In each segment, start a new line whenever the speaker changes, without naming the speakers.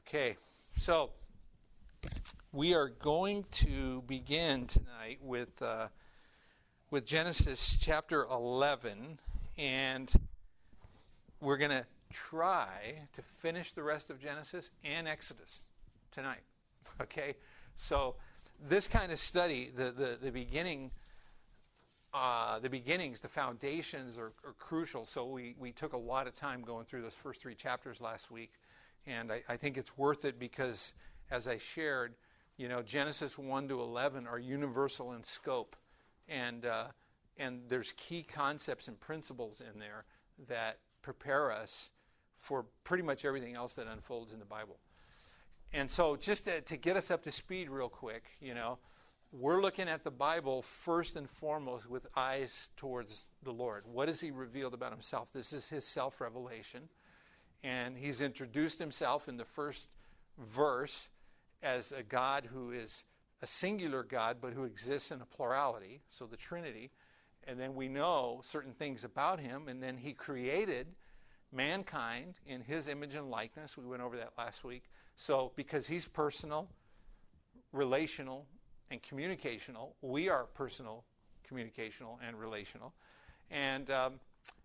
Okay, so we are going to begin tonight with Genesis chapter 11, and we're going to try to finish the rest of Genesis and Exodus tonight. Okay, so this kind of study, the beginnings, the foundations are crucial. So we took a lot of time going through those first three chapters last week. And I think it's worth it because, as I shared, Genesis 1 to 11 are universal in scope, and there's key concepts and principles in there that prepare us for pretty much everything else that unfolds in the Bible. And so, just to get us up to speed real quick, we're looking at the Bible first and foremost with eyes towards the Lord. What has He revealed about Himself? This is His self-revelation. And He's introduced Himself in the first verse as a God who is a singular God, but who exists in a plurality, so the Trinity. And then we know certain things about Him, and then He created mankind in His image and likeness. We went over that last week. So because He's personal, relational, and communicational, we are personal, communicational, and relational. And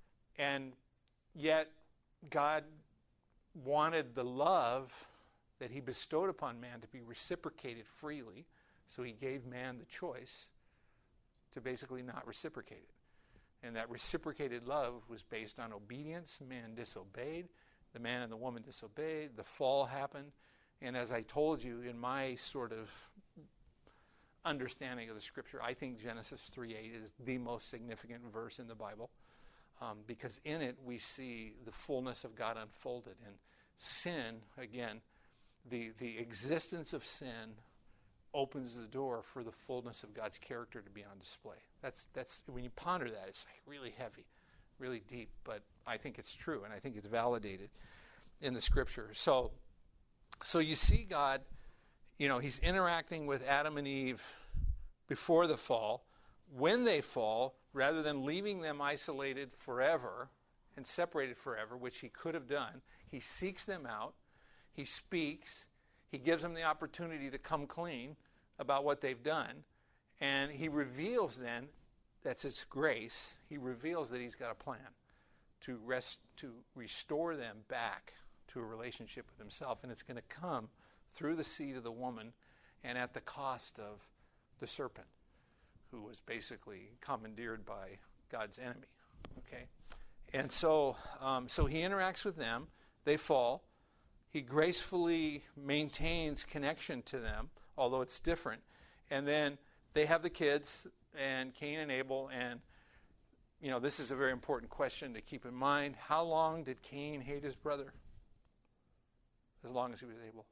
yet God wanted the love that He bestowed upon man to be reciprocated freely, so He gave man the choice to basically not reciprocate it. And that reciprocated love was based on obedience. Man disobeyed. The man and the woman disobeyed. The fall happened. And as I told you, in my sort of understanding of the Scripture, I think Genesis 3:8 is the most significant verse in the Bible. Because in it we see the fullness of God unfolded. And sin, again, the existence of sin opens the door for the fullness of God's character to be on display. That's when you ponder that, it's like really heavy, really deep, but I think it's true, and I think it's validated in the Scripture. So you see God, He's interacting with Adam and Eve before the fall. When they fall, rather than leaving them isolated forever and separated forever, which He could have done, He seeks them out, He speaks, He gives them the opportunity to come clean about what they've done, and He reveals then, that's His grace, He reveals that He's got a plan to restore them back to a relationship with Himself, and it's going to come through the seed of the woman and at the cost of the serpent, who was basically commandeered by God's enemy. Okay, and so He interacts with them. They fall. He gracefully maintains connection to them, although it's different. And then they have the kids, and Cain and Abel. And this is a very important question to keep in mind. How long did Cain hate his brother? As long as he was able.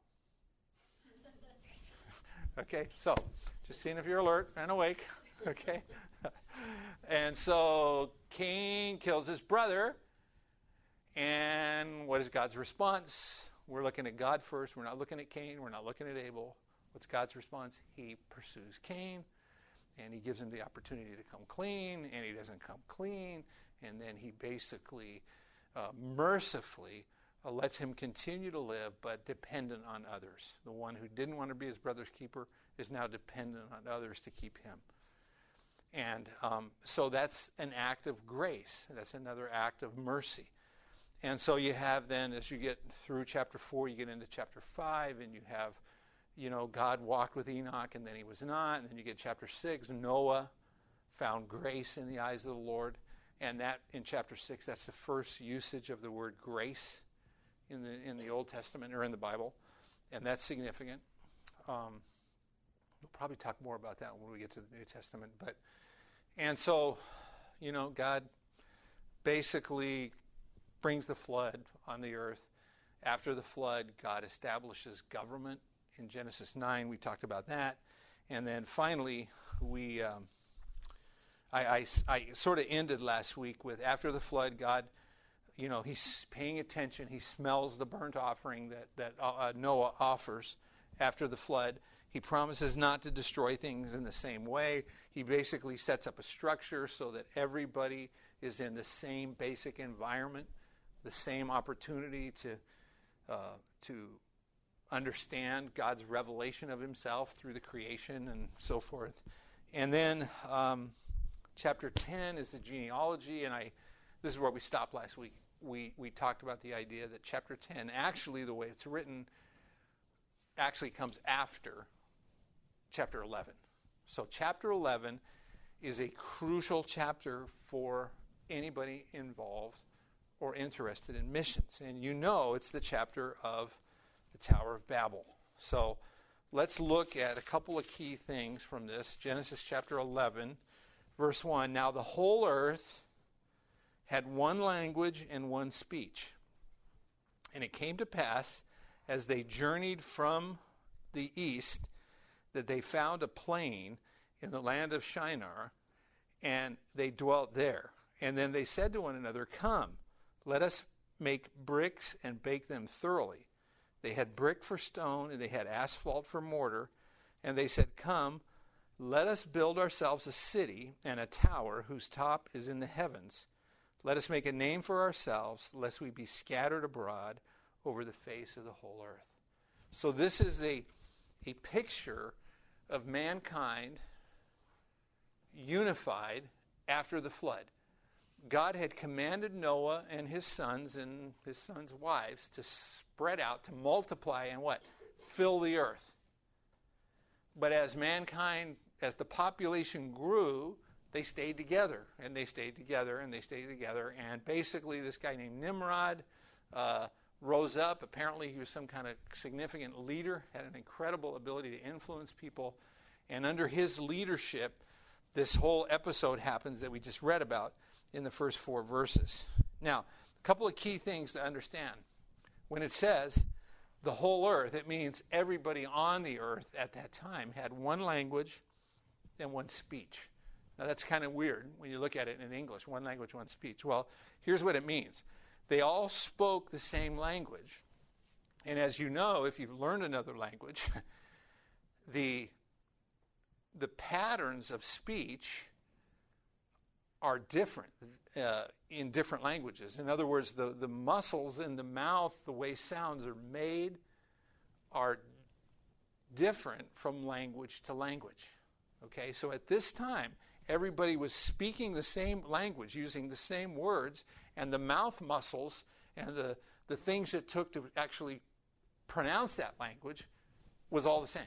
Okay, so just seeing if you're alert and awake. Okay. And so Cain kills his brother. And what is God's response? We're looking at God first. We're not looking at Cain. We're not looking at Abel. What's God's response? He pursues Cain, and He gives him the opportunity to come clean, and he doesn't come clean. And then He basically mercifully lets him continue to live, but dependent on others. The one who didn't want to be his brother's keeper is now dependent on others to keep him. And so that's an act of grace. That's another act of mercy. And so you have then, as you get through chapter 4, you get into chapter 5, and you have, God walked with Enoch, and then he was not. And then you get chapter 6, Noah found grace in the eyes of the Lord. And that, in chapter 6, that's the first usage of the word grace in the Old Testament, or in the Bible. And that's significant. We'll probably talk more about that when we get to the New Testament. And so, God basically brings the flood on the earth. After the flood, God establishes government. In Genesis 9, we talked about that. And then finally, I sort of ended last week with, after the flood, God, He's paying attention. He smells the burnt offering that Noah offers after the flood. He promises not to destroy things in the same way. He basically sets up a structure so that everybody is in the same basic environment, the same opportunity to understand God's revelation of himself through the creation and so forth. And then chapter 10 is the genealogy, and this is where we stopped last week. We talked about the idea that chapter 10, actually the way it's written, actually comes after chapter 11. So chapter 11 is a crucial chapter for anybody involved or interested in missions. And you know it's the chapter of the Tower of Babel. So let's look at a couple of key things from this. Genesis chapter 11, verse 1. Now the whole earth had one language and one speech. And it came to pass, as they journeyed from the east, that they found a plain in the land of Shinar, and they dwelt there. And then they said to one another, Come, let us make bricks and bake them thoroughly. They had brick for stone, and they had asphalt for mortar. And they said, Come, let us build ourselves a city and a tower whose top is in the heavens. Let us make a name for ourselves, lest we be scattered abroad over the face of the whole earth. So this is a picture of mankind unified after the flood. God had commanded Noah and his sons wives to spread out, to multiply, and what? Fill the earth. But as mankind, as the population grew, they stayed together, and they stayed together, and they stayed together. And basically this guy named Nimrod rose up. Apparently he was some kind of significant leader, had an incredible ability to influence people. And under his leadership, this whole episode happens that we just read about in the first 4 verses. Now, a couple of key things to understand. When it says the whole earth, it means everybody on the earth at that time had one language and one speech. Now, that's kind of weird when you look at it in English, one language, one speech. Well, here's what it means. They all spoke the same language. And as you know, if you've learned another language, the patterns of speech are different in different languages. In other words, the muscles in the mouth, the way sounds are made, are different from language to language. Okay, so at this time, everybody was speaking the same language, using the same words, and the mouth muscles and the things it took to actually pronounce that language was all the same.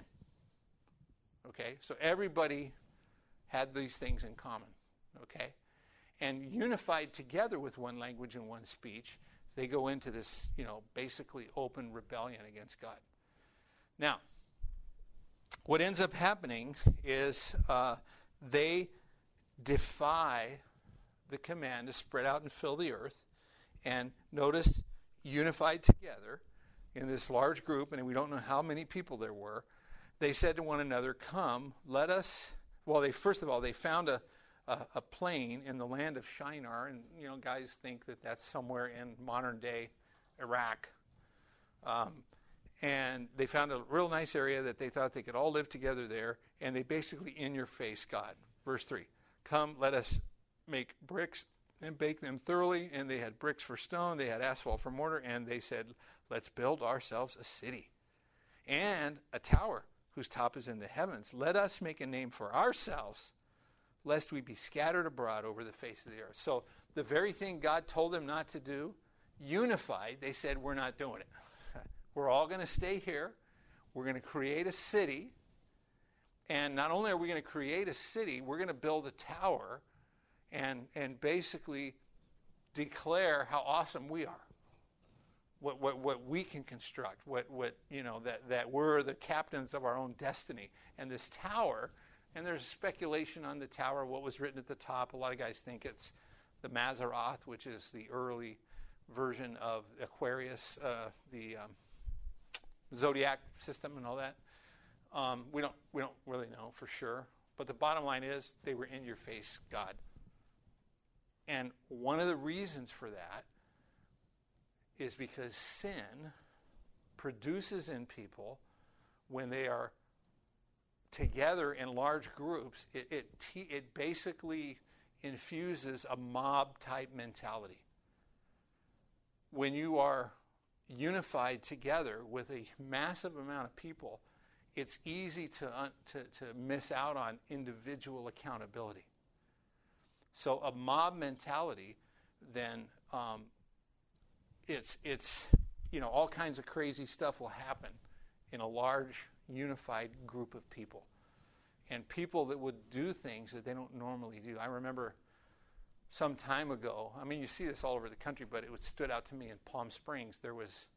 Okay, so everybody had these things in common. Okay, and unified together with one language and one speech, they go into this, basically open rebellion against God. Now, what ends up happening is they defy the command to spread out and fill the earth, and notice, unified together in this large group, and we don't know how many people there were. They said to one another, Come, let us, first of all, they found a plain in the land of Shinar, and guys think that that's somewhere in modern day Iraq. And they found a real nice area that they thought they could all live together there, and they basically in your face God. Verse 3, Come, let us make bricks and bake them thoroughly. And they had bricks for stone, they had asphalt for mortar, and they said, Let's build ourselves a city and a tower whose top is in the heavens. Let us make a name for ourselves, lest we be scattered abroad over the face of the earth. So the very thing God told them not to do, unified, they said, we're not doing it. We're all going to stay here. We're going to create a city. And not only are we going to create a city, we're going to build a tower and basically declare how awesome we are. What we can construct, that we're the captains of our own destiny. And this tower, and there's speculation on the tower, what was written at the top. A lot of guys think it's the Mazzaroth, which is the early version of Aquarius, the zodiac system and all that. We don't really know for sure. But the bottom line is they were in your face God. And one of the reasons for that is because sin produces in people, when they are together in large groups, it basically infuses a mob type mentality. When you are unified together with a massive amount of people, it's easy to miss out on individual accountability. So a mob mentality, then it's all kinds of crazy stuff will happen in a large unified group of people, and people that would do things that they don't normally do. I remember some time ago, I mean, you see this all over the country, but it stood out to me in Palm Springs. There was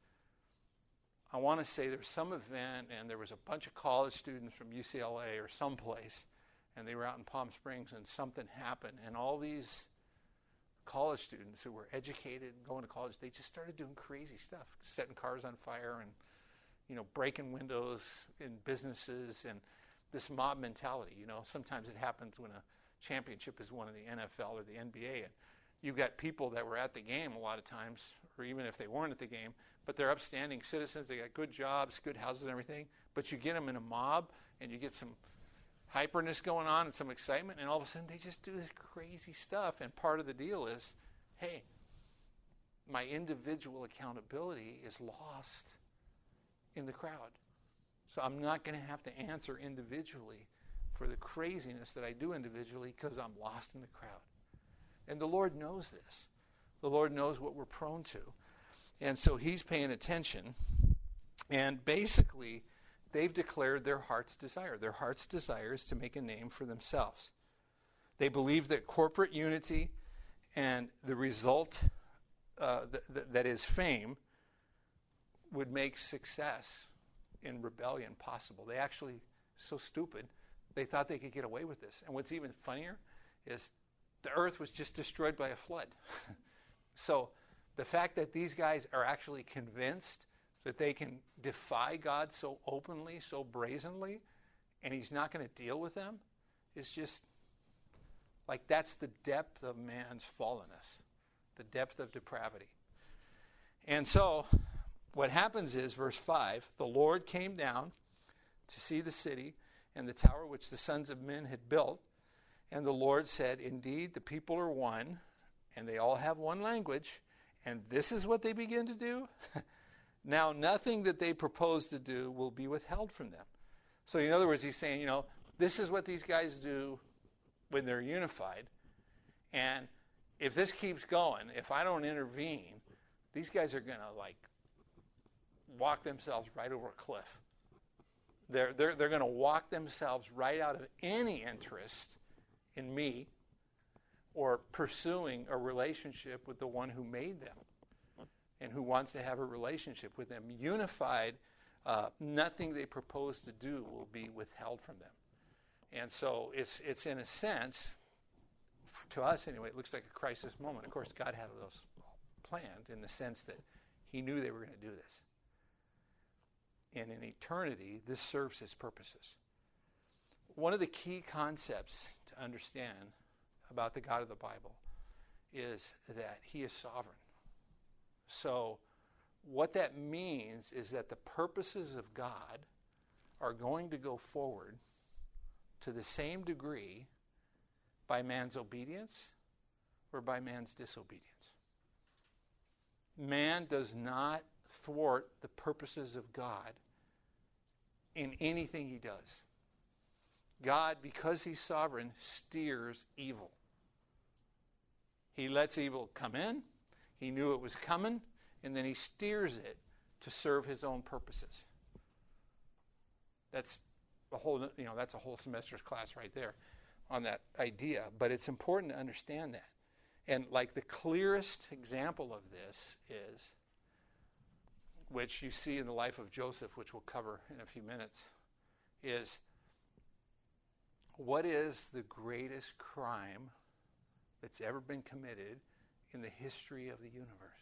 some event, and there was a bunch of college students from UCLA or someplace, and they were out in Palm Springs, and something happened, and all these college students who were educated, going to college, they just started doing crazy stuff, setting cars on fire and, breaking windows in businesses, and this mob mentality. Sometimes it happens when a championship is won in the NFL or the NBA, and you've got people that were at the game a lot of times, or even if they weren't at the game, but they're upstanding citizens, they got good jobs, good houses and everything, but you get them in a mob, and you get some hyperness going on and some excitement, and all of a sudden they just do this crazy stuff, and part of the deal is, hey, my individual accountability is lost in the crowd. So I'm not going to have to answer individually for the craziness that I do individually because I'm lost in the crowd. And the Lord knows this. The Lord knows what we're prone to. And so he's paying attention. And basically, they've declared their heart's desire. Their heart's desire is to make a name for themselves. They believe that corporate unity and the result that is fame would make success in rebellion possible. They actually, so stupid, they thought they could get away with this. And what's even funnier is the earth was just destroyed by a flood. So the fact that these guys are actually convinced that they can defy God so openly, so brazenly, and he's not going to deal with them, is just like, that's the depth of man's fallenness, the depth of depravity. And so what happens is, verse 5, the Lord came down to see the city and the tower which the sons of men had built. And the Lord said, indeed, the people are one, and they all have one language, and this is what they begin to do. Now, nothing that they propose to do will be withheld from them. So in other words, he's saying, this is what these guys do when they're unified. And if this keeps going, if I don't intervene, these guys are going to, walk themselves right over a cliff. They're going to walk themselves right out of any interest in me or pursuing a relationship with the one who made them and who wants to have a relationship with them. Unified, nothing they propose to do will be withheld from them. And so it's in a sense, to us anyway, it looks like a crisis moment. Of course, God had those planned in the sense that he knew they were going to do this. And in eternity, this serves his purposes. One of the key concepts to understand about the God of the Bible is that he is sovereign. So what that means is that the purposes of God are going to go forward to the same degree by man's obedience or by man's disobedience. Man does not thwart the purposes of God in anything he does. God, because he's sovereign, steers evil. He lets evil come in. He knew it was coming, and then he steers it to serve his own purposes. That's a whole semester's class right there on that idea. But it's important to understand that. And the clearest example of this is, which you see in the life of Joseph, which we'll cover in a few minutes, is what is the greatest crime that's ever been committed in the history of the universe?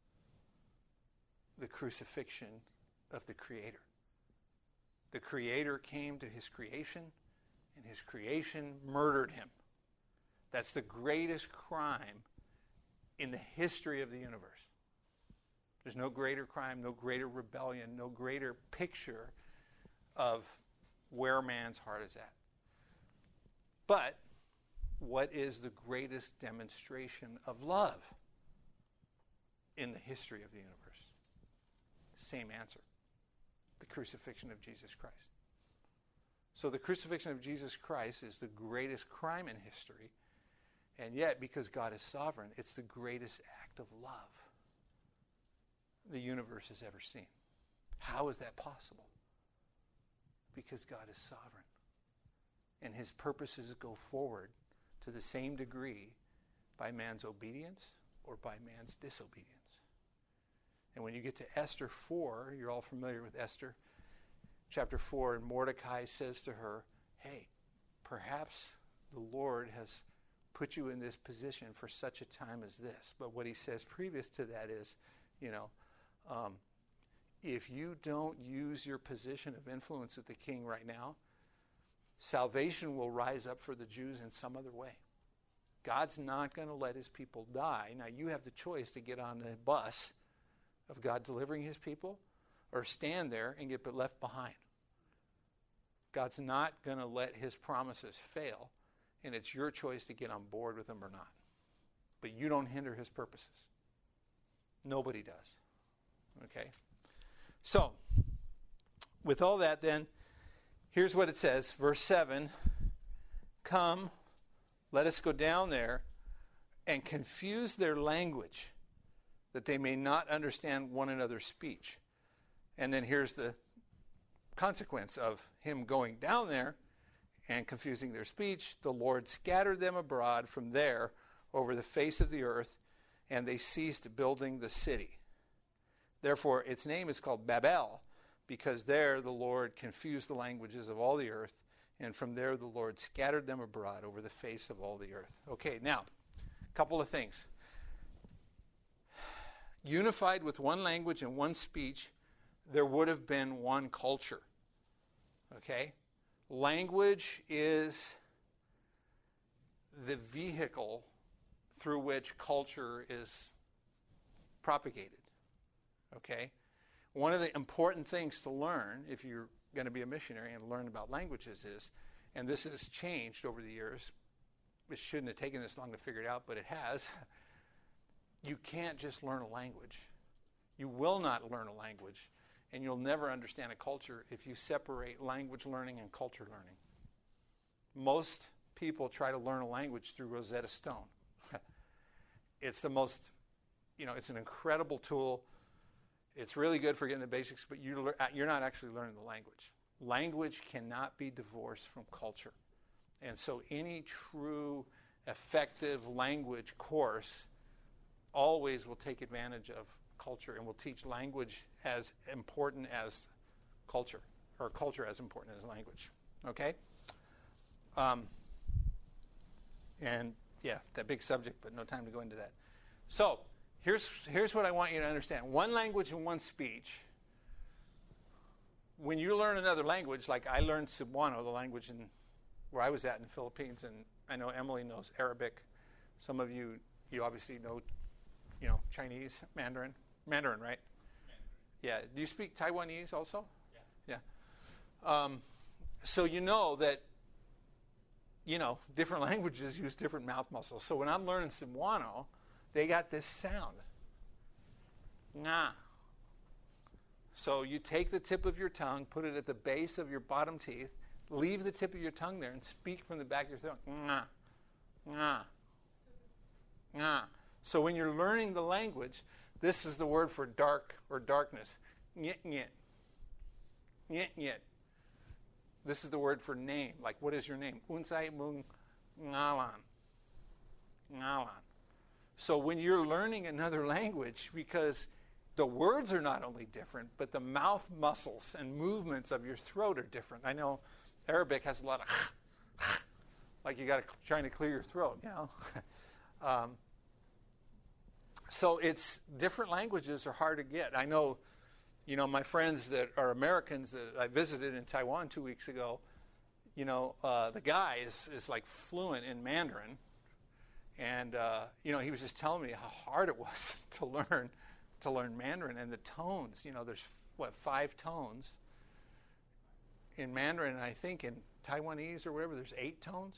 The crucifixion of the Creator. The Creator came to his creation, and his creation murdered him. That's the greatest crime in the history of the universe. There's no greater crime, no greater rebellion, no greater picture of where man's heart is at. But what is the greatest demonstration of love in the history of the universe? Same answer. The crucifixion of Jesus Christ. So the crucifixion of Jesus Christ is the greatest crime in history. And yet, because God is sovereign, it's the greatest act of love the universe has ever seen. How is that possible? Because God is sovereign. And his purposes go forward to the same degree by man's obedience or by man's disobedience. And when you get to Esther 4, you're all familiar with Esther, chapter 4, and Mordecai says to her, hey, perhaps the Lord has put you in this position for such a time as this. But what he says previous to that is, if you don't use your position of influence with the king right now, salvation will rise up for the Jews in some other way. God's not going to let his people die. Now, you have the choice to get on the bus of God delivering his people or stand there and get left behind. God's not going to let his promises fail, and it's your choice to get on board with them or not. But you don't hinder his purposes. Nobody does. Okay? So, with all that then, here's what it says. Verse 7, come, let us go down there and confuse their language, that they may not understand one another's speech. And then here's the consequence of him going down there and confusing their speech. The Lord scattered them abroad from there over the face of the earth, and they ceased building the city. Therefore, its name is called Babel, because there the Lord confused the languages of all the earth, and from there the Lord scattered them abroad over the face of all the earth. Okay, now, a couple of things. Unified with one language and one speech, there would have been one culture. Okay? Language is the vehicle through which culture is propagated. Okay? One of the important things to learn if you're going to be a missionary and learn about languages is, and this has changed over the years, it shouldn't have taken this long to figure it out, but it has, you can't just learn a language. You will not learn a language, and you'll never understand a culture if you separate language learning and culture learning. Most people try to learn a language through Rosetta Stone. It's the most, it's an incredible tool. It's really good for getting the basics, but you're not actually learning the language. Language cannot be divorced from culture. And so any true effective language course always will take advantage of culture and will teach language as important as culture, or culture as important as language. Okay? And yeah, that big subject, but no time to go into that. So, here's what I want you to understand. One language and one speech. When you learn another language, like I learned Cebuano, the language where I was at in the Philippines, and I know Emily knows Arabic. Some of you obviously know, Chinese, Mandarin, right? Mandarin. Yeah. Do you speak Taiwanese also? Yeah. So you know that, different languages use different mouth muscles. So when I'm learning Cebuano, they got this sound. Nga. So you take the tip of your tongue, put it at the base of your bottom teeth, leave the tip of your tongue there, and speak from the back of your throat. Nga. Nga. Nga. So when you're learning the language, this is the word for dark or darkness. Nyet, nyet. Nyet, nyet. This is the word for name. Like, what is your name? Unsay mung ngalan. Ngalan. So when you're learning another language, because the words are not only different, but the mouth muscles and movements of your throat are different. I know Arabic has a lot of like you got to trying to clear your throat, So it's different languages are hard to get. I know, my friends that are Americans that I visited in Taiwan 2 weeks ago, the guy is like fluent in Mandarin. And, he was just telling me how hard it was to learn Mandarin and the tones. There's, 5 tones in Mandarin, and I think in Taiwanese or whatever, there's 8 tones.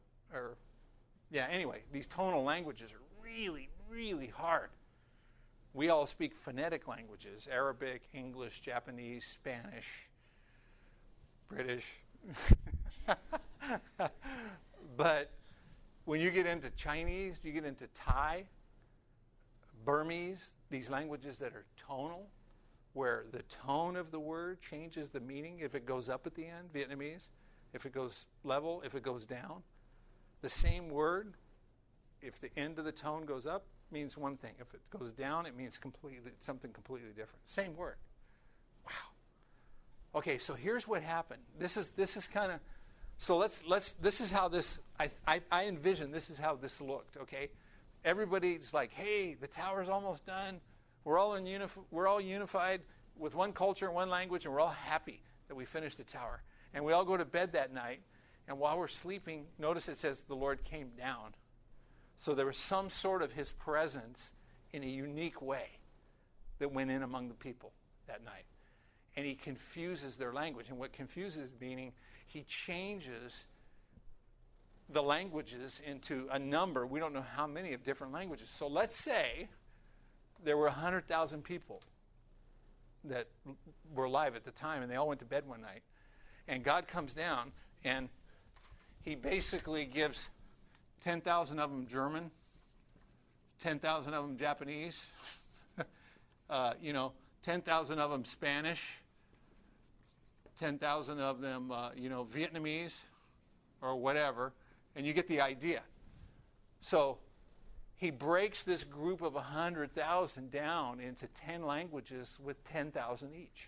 Anyway, these tonal languages are really, really hard. We all speak phonetic languages: Arabic, English, Japanese, Spanish, British. But when you get into Chinese, you get into Thai, Burmese, these languages that are tonal, where the tone of the word changes the meaning if it goes up at the end, Vietnamese, if it goes level, if it goes down. The same word, if the end of the tone goes up, means one thing. If it goes down, it means something completely different. Same word. Wow. Okay, so here's what happened. This is kind of, so let's this is how this, I envision this is how this looked, okay? Everybody's like, hey, the tower's almost done. We're all unified with one culture and one language, and we're all happy that we finished the tower. And we all go to bed that night, and while we're sleeping, notice it says the Lord came down. So there was some sort of his presence in a unique way that went in among the people that night. And he confuses their language. And what confuses meaning he changes the languages into a number. We don't know how many of different languages. So let's say there were 100,000 people that were alive at the time, and they all went to bed one night. And God comes down, and he basically gives 10,000 of them German, 10,000 of them Japanese, 10,000 of them Spanish, 10,000 of them, Vietnamese, or whatever, and you get the idea. So he breaks this group of 100,000 down into 10 languages with 10,000 each.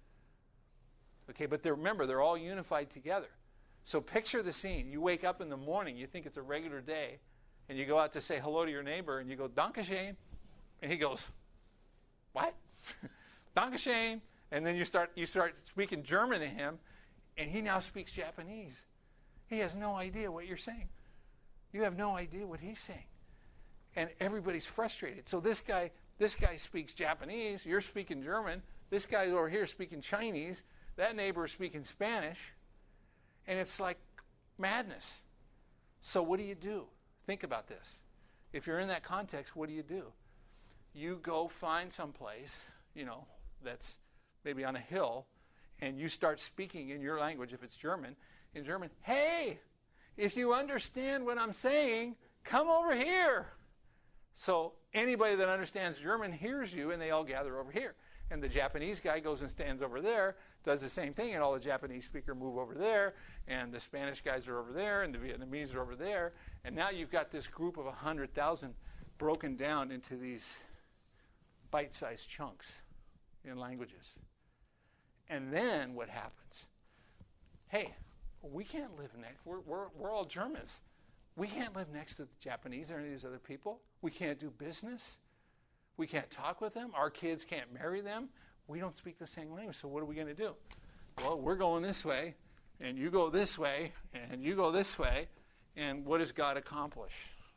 Okay, but remember, they're all unified together. So picture the scene. You wake up in the morning, you think it's a regular day, and you go out to say hello to your neighbor, and you go, Dankeschön. And he goes, what? Dankeschön. And then you start speaking German to him, and he now speaks Japanese. He has no idea what you're saying. You have no idea what he's saying. And everybody's frustrated. So this guy speaks Japanese, you're speaking German, this guy's over here speaking Chinese, that neighbor is speaking Spanish, and it's like madness. So what do? Think about this. If you're in that context, what do? You go find someplace, that's maybe on a hill, and you start speaking in your language, if it's German, in German, hey, if you understand what I'm saying, come over here. So anybody that understands German hears you, and they all gather over here. And the Japanese guy goes and stands over there, does the same thing, and all the Japanese speakers move over there, and the Spanish guys are over there, and the Vietnamese are over there. And now you've got this group of 100,000 broken down into these bite-sized chunks in languages. And then what happens? Hey, we can't live next. We're all Germans. We can't live next to the Japanese or any of these other people. We can't do business. We can't talk with them. Our kids can't marry them. We don't speak the same language. So what are we going to do? Well, we're going this way, and you go this way, and you go this way. And what does God accomplish?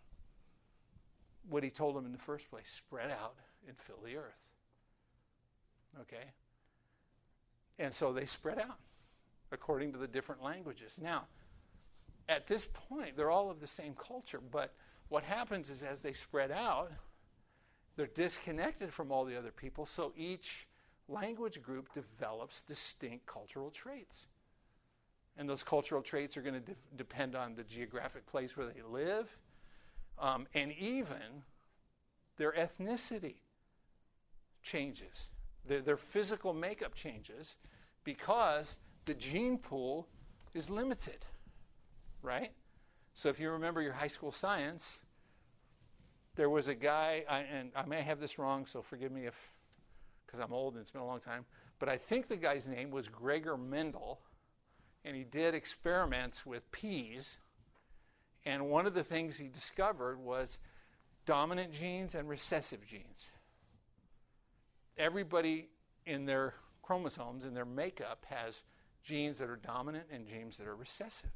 What he told them in the first place: spread out and fill the earth. Okay? And so they spread out according to the different languages. Now, at this point, they're all of the same culture, but what happens is as they spread out, they're disconnected from all the other people, so each language group develops distinct cultural traits. And those cultural traits are going to depend on the geographic place where they live, and even their ethnicity changes. Their physical makeup changes because the gene pool is limited, right? So if you remember your high school science, there was a guy, and I may have this wrong, so forgive me because I'm old and it's been a long time, but I think the guy's name was Gregor Mendel, and he did experiments with peas, and one of the things he discovered was dominant genes and recessive genes. Everybody in their chromosomes, in their makeup, has genes that are dominant and genes that are recessive.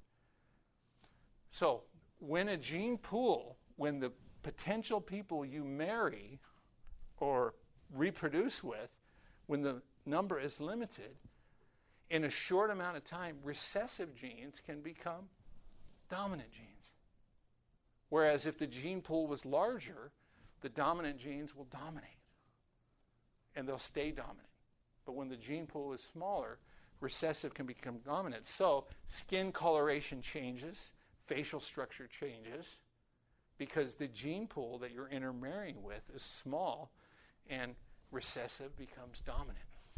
So when a gene pool, when the potential people you marry or reproduce with, when the number is limited, in a short amount of time, recessive genes can become dominant genes. Whereas if the gene pool was larger, the dominant genes will dominate. and they'll stay dominant. But when the gene pool is smaller, recessive can become dominant. So skin coloration changes, facial structure changes, because the gene pool that you're intermarrying with is small, and recessive becomes dominant.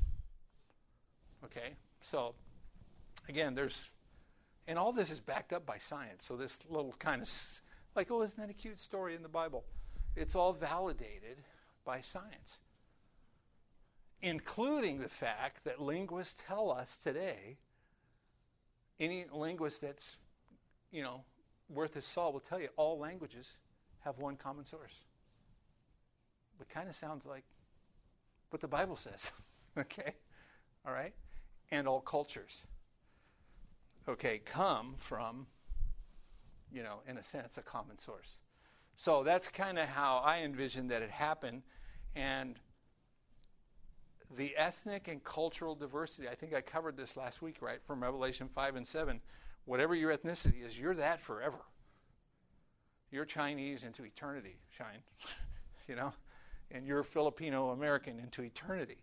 Okay? So, again, and all this is backed up by science. So this little kind of, like, oh, isn't that a cute story in the Bible? It's all validated by science, including the fact that linguists tell us today, any linguist that's, worth his salt will tell you all languages have one common source. It kind of sounds like what the Bible says, okay? All right? And all cultures, okay, come from, in a sense, a common source. So that's kind of how I envision that it happened. And the ethnic and cultural diversity, I think I covered this last week, right, from Revelation 5 and 7. Whatever your ethnicity is, you're that forever. You're Chinese into eternity, Shine, and you're Filipino American into eternity.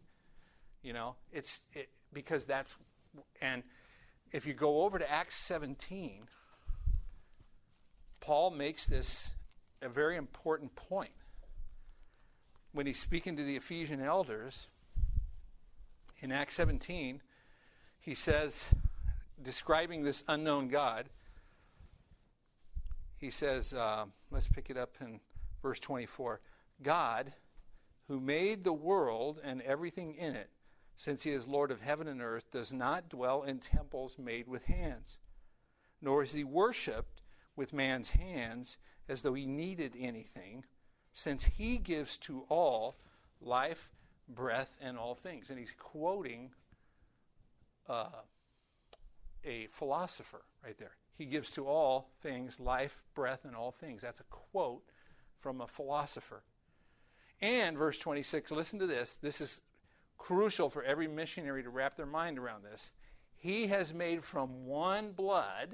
Because that's, and if you go over to Acts 17, Paul makes this a very important point. When he's speaking to the Ephesian elders, in Acts 17, he says, describing this unknown God, he says, let's pick it up in verse 24. God, who made the world and everything in it, since he is Lord of heaven and earth, does not dwell in temples made with hands, nor is he worshipped with man's hands as though he needed anything, since he gives to all life, breath, and all things. And he's quoting a philosopher right there. He gives to all things life, breath, and all things. That's a quote from a philosopher. And verse 26, listen to this. This is crucial for every missionary to wrap their mind around this. He has made from one blood,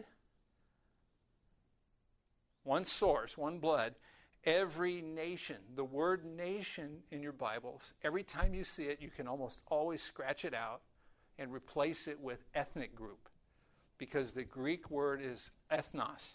one source, one blood, every nation. The word nation in your Bibles, every time you see it, you can almost always scratch it out and replace it with ethnic group, because the Greek word is ethnos,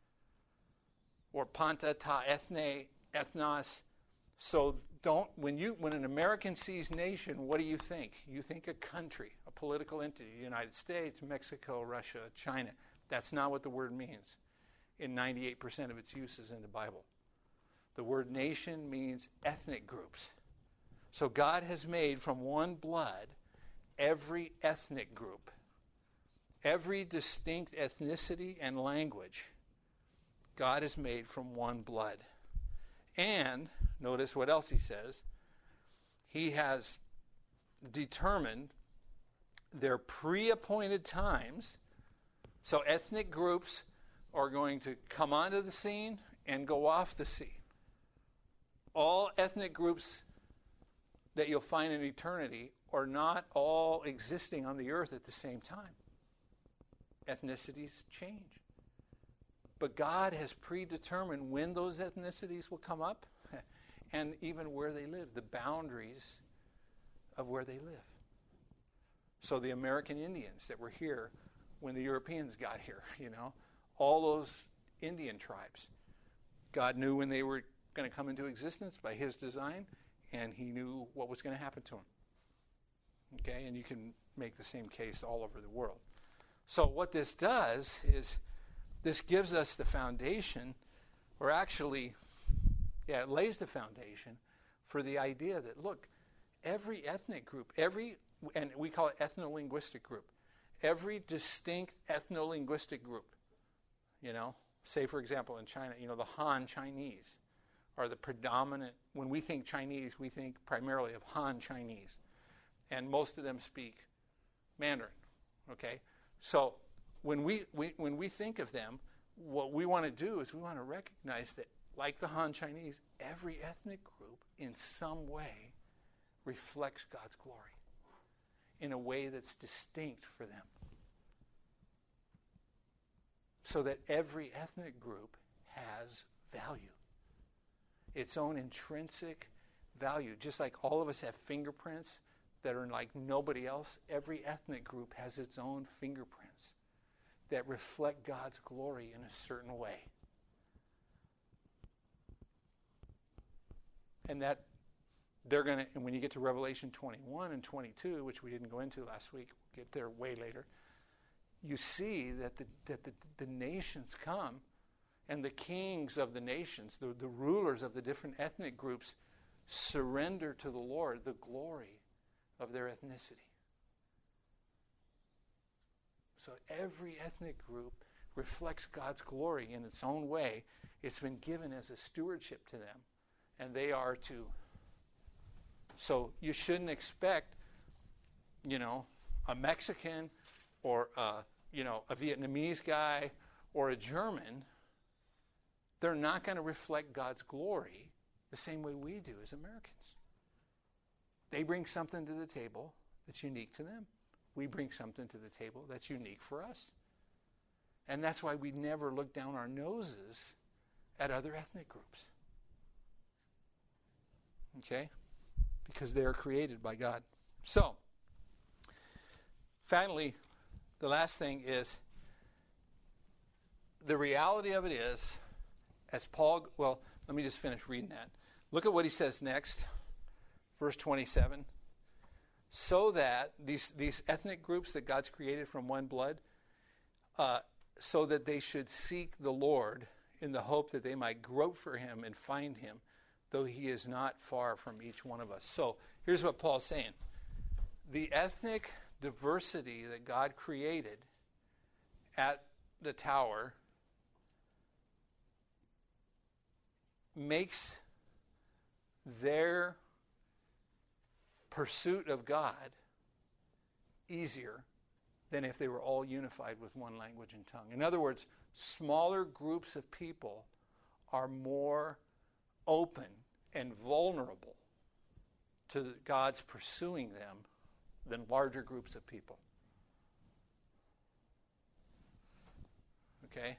or panta ta ethne, ethnos. So when an American sees nation, what do you think? You think a country, a political entity, the United States, Mexico, Russia, China. That's not what the word means in 98% of its uses in the Bible. The word nation means ethnic groups. So God has made from one blood every ethnic group, every distinct ethnicity and language. God has made from one blood. And notice what else he says. He has determined their pre-appointed times. So ethnic groups are going to come onto the scene and go off the scene. All ethnic groups that you'll find in eternity are not all existing on the earth at the same time. Ethnicities change. But God has predetermined when those ethnicities will come up and even where they live, the boundaries of where they live. So the American Indians that were here when the Europeans got here, all those Indian tribes, God knew when they were going to come into existence by his design, and he knew what was going to happen to them. Okay, and you can make the same case all over the world. So what this does is this gives us the foundation, or actually, it lays the foundation for the idea that, look, every ethnic group, and we call it ethno-linguistic group, every distinct ethno-linguistic group, say, for example, in China, the Han Chinese are the predominant. When we think Chinese, we think primarily of Han Chinese, and most of them speak Mandarin, okay? So when we think of them, what we want to do is we want to recognize that, like the Han Chinese, every ethnic group in some way reflects God's glory in a way that's distinct for them. So that every ethnic group has value, its own intrinsic value. Just like all of us have fingerprints that are like nobody else, every ethnic group has its own fingerprints that reflect God's glory in a certain way. And that they're going to, and when you get to Revelation 21 and 22, which we didn't go into last week, we'll get there way later, you see that the nations come, and the kings of the nations, the rulers of the different ethnic groups, surrender to the Lord the glory of their ethnicity. So every ethnic group reflects God's glory in its own way. It's been given as a stewardship to them, and they are to. So you shouldn't expect, a Mexican or a Vietnamese guy or a German. They're not going to reflect God's glory the same way we do as Americans. They bring something to the table that's unique to them. We bring something to the table that's unique for us. And that's why we never look down our noses at other ethnic groups. Okay? Because they are created by God. So, finally, the last thing is, the reality of it is, as Paul, well, let me just finish reading that. Look at what he says next, verse 27. So that these ethnic groups that God's created from one blood, so that they should seek the Lord in the hope that they might grope for him and find him, though he is not far from each one of us. So here's what Paul's saying. The ethnic diversity that God created at the tower makes their pursuit of God easier than if they were all unified with one language and tongue. In other words, smaller groups of people are more open and vulnerable to God's pursuing them than larger groups of people. Okay?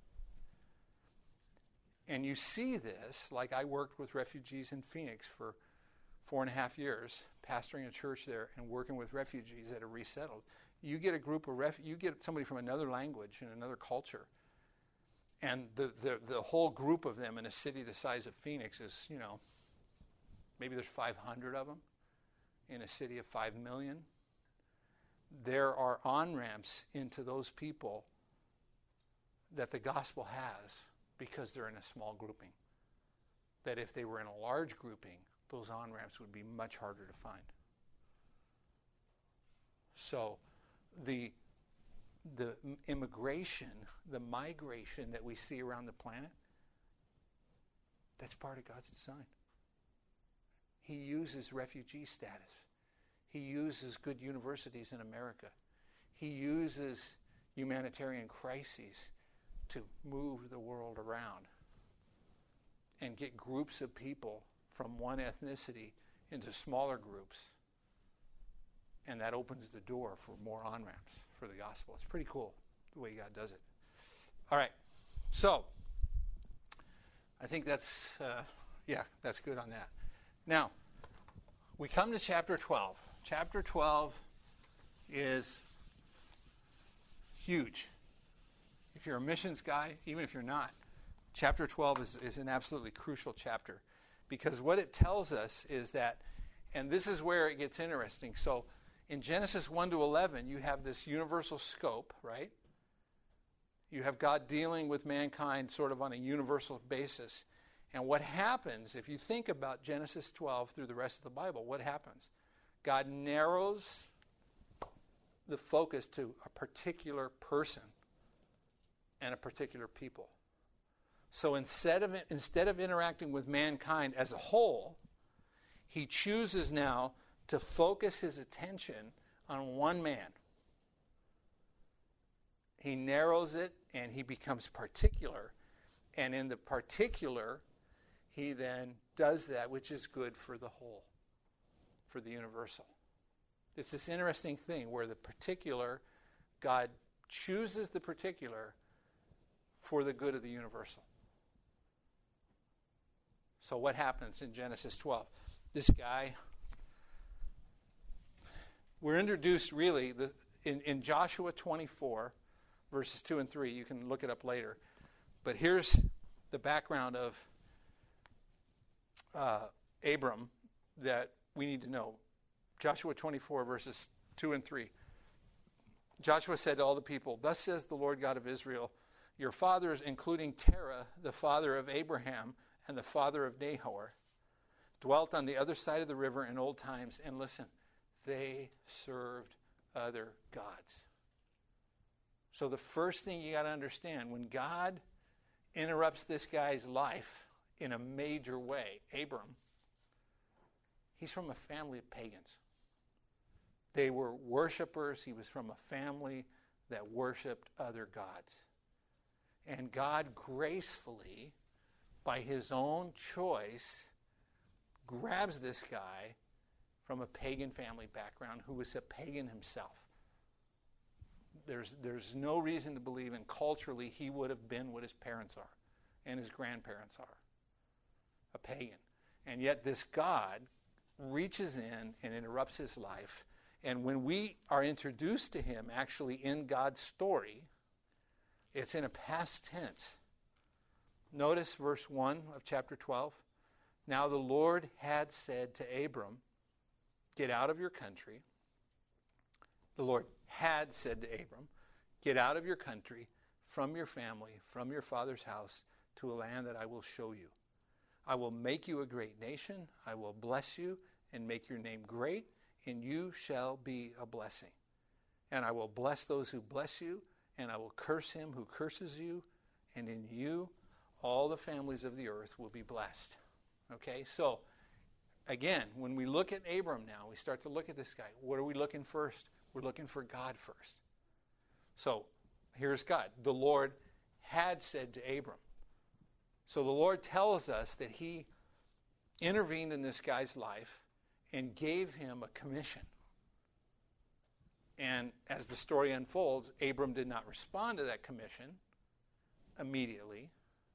And you see this, like I worked with refugees in Phoenix for 4.5 years, pastoring a church there and working with refugees that are resettled. You get a group of you get somebody from another language and another culture, and the whole group of them in a city the size of Phoenix is, maybe there's 500 of them in a city of 5 million. There are on-ramps into those people that the gospel has because they're in a small grouping. That if they were in a large grouping, those on-ramps would be much harder to find. So the immigration, the migration that we see around the planet, that's part of God's design. He uses refugee status. He uses good universities in America. He uses humanitarian crises to move the world around and get groups of people from one ethnicity into smaller groups. And that opens the door for more on-ramps for the gospel. It's pretty cool the way God does it. All right. So, I think that's good on that. Now, we come to chapter 12. Chapter 12 is huge. If you're a missions guy, even if you're not, chapter 12 is an absolutely crucial chapter. Because what it tells us is that, and this is where it gets interesting. So, in Genesis 1 to 11, you have this universal scope, right? You have God dealing with mankind sort of on a universal basis. And what happens, if you think about Genesis 12 through the rest of the Bible, what happens? God narrows the focus to a particular person and a particular people. So instead of interacting with mankind as a whole, he chooses now to focus his attention on one man. He narrows it and he becomes particular. And in the particular, he then does that which is good for the whole, for the universal. It's this interesting thing where the particular, God chooses the particular for the good of the universal. So what happens in Genesis 12? this guy. We're introduced really in Joshua 24, verses 2 and 3. You can look it up later. But here's the background of Abram that we need to know. Joshua 24, verses 2 and 3. Joshua said to all the people, "Thus says the Lord God of Israel, your fathers, including Terah, the father of Abraham and the father of Nahor, dwelt on the other side of the river in old times." And listen, they served other gods. So the first thing you got to understand, when God interrupts this guy's life in a major way, Abram, he's from a family of pagans. They were worshipers. He was from a family that worshiped other gods. And God gracefully, by his own choice, grabs this guy from a pagan family background who was a pagan himself. There's no reason to believe, and culturally he would have been what his parents are and his grandparents are, a pagan. And yet this God reaches in and interrupts his life. And when we are introduced to him actually in God's story, it's in a past tense. Notice verse 1 of chapter 12. Now the Lord had said to Abram, "Get out of your country." The Lord had said to Abram, "Get out of your country, from your family, from your father's house, to a land that I will show you. I will make you a great nation. I will bless you and make your name great, and you shall be a blessing. And I will bless those who bless you, and I will curse him who curses you, and in you all the families of the earth will be blessed." Okay, so again, when we look at Abram now, we start to look at this guy. What are we looking first? We're looking for God first. So here's God. The Lord had said to Abram. So the Lord tells us that he intervened in this guy's life and gave him a commission. And as the story unfolds, Abram did not respond to that commission immediately,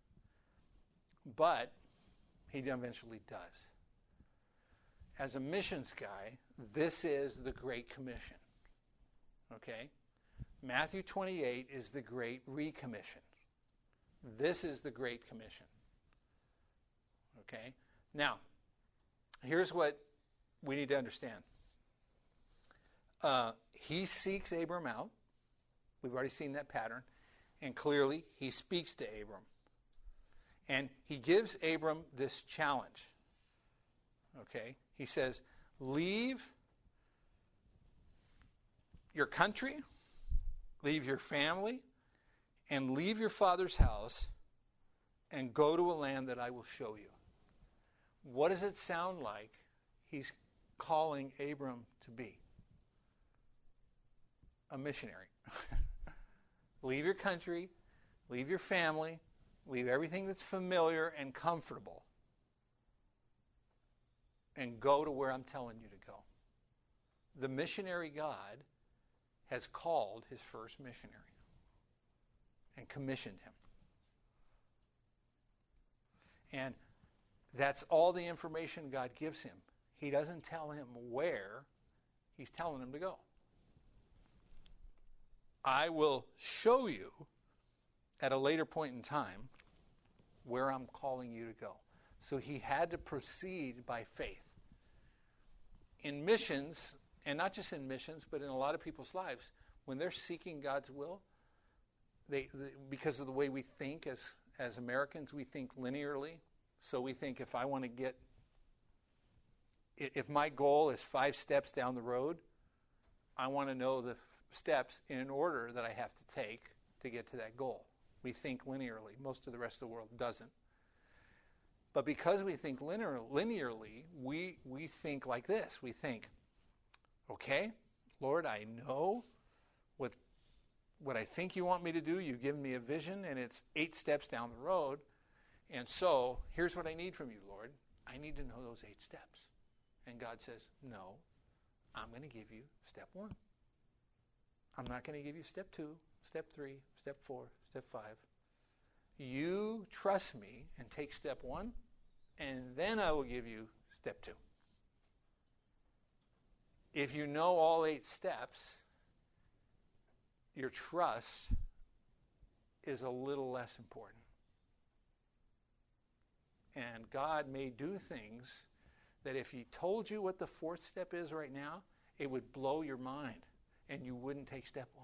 but he eventually does. As a missions guy, this is the Great Commission. Okay? Matthew 28 is the Great Recommission. This is the Great Commission. Okay? Now, here's what we need to understand. He seeks Abram out. We've already seen that pattern. And clearly, he speaks to Abram. And he gives Abram this challenge. Okay? He says, leave your country, leave your family, and leave your father's house, and go to a land that I will show you. What does it sound like he's calling Abram to be? A missionary. Leave your country, leave your family, leave everything that's familiar and comfortable, and go to where I'm telling you to go. The missionary God has called his first missionary and commissioned him. And that's all the information God gives him. He doesn't tell him where, he's telling him to go. I will show you at a later point in time where I'm calling you to go. So he had to proceed by faith. In missions, and not just in missions, but in a lot of people's lives, when they're seeking God's will, they because of the way we think as Americans, we think linearly. So we think if my goal is 5 steps down the road, I want to know the steps in order that I have to take to get to that goal. We think linearly. Most of the rest of the world doesn't. But because we think linearly, we think like this. We think, okay, Lord, I know what I think you want me to do. You've given me a vision, and it's 8 steps down the road. And so here's what I need from you, Lord. I need to know those 8 steps. And God says, no, I'm going to give you step 1. I'm not going to give you step 2, step 3, step 4, step 5. You trust me and take step 1, and then I will give you step 2. if you know all 8 steps, your trust is a little less important. And God may do things that if He told you what the 4th step is right now, it would blow your mind and you wouldn't take step 1.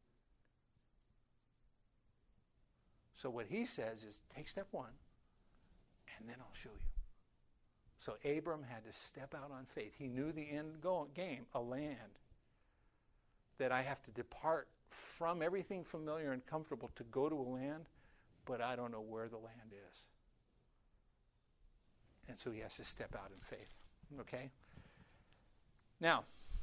So what He says is, take step 1 and then I'll show you. So Abram had to step out on faith. He knew the end game, a land that I have to depart from everything familiar and comfortable to go to a land, but I don't know where the land is. And so he has to step out in faith. Okay? Now,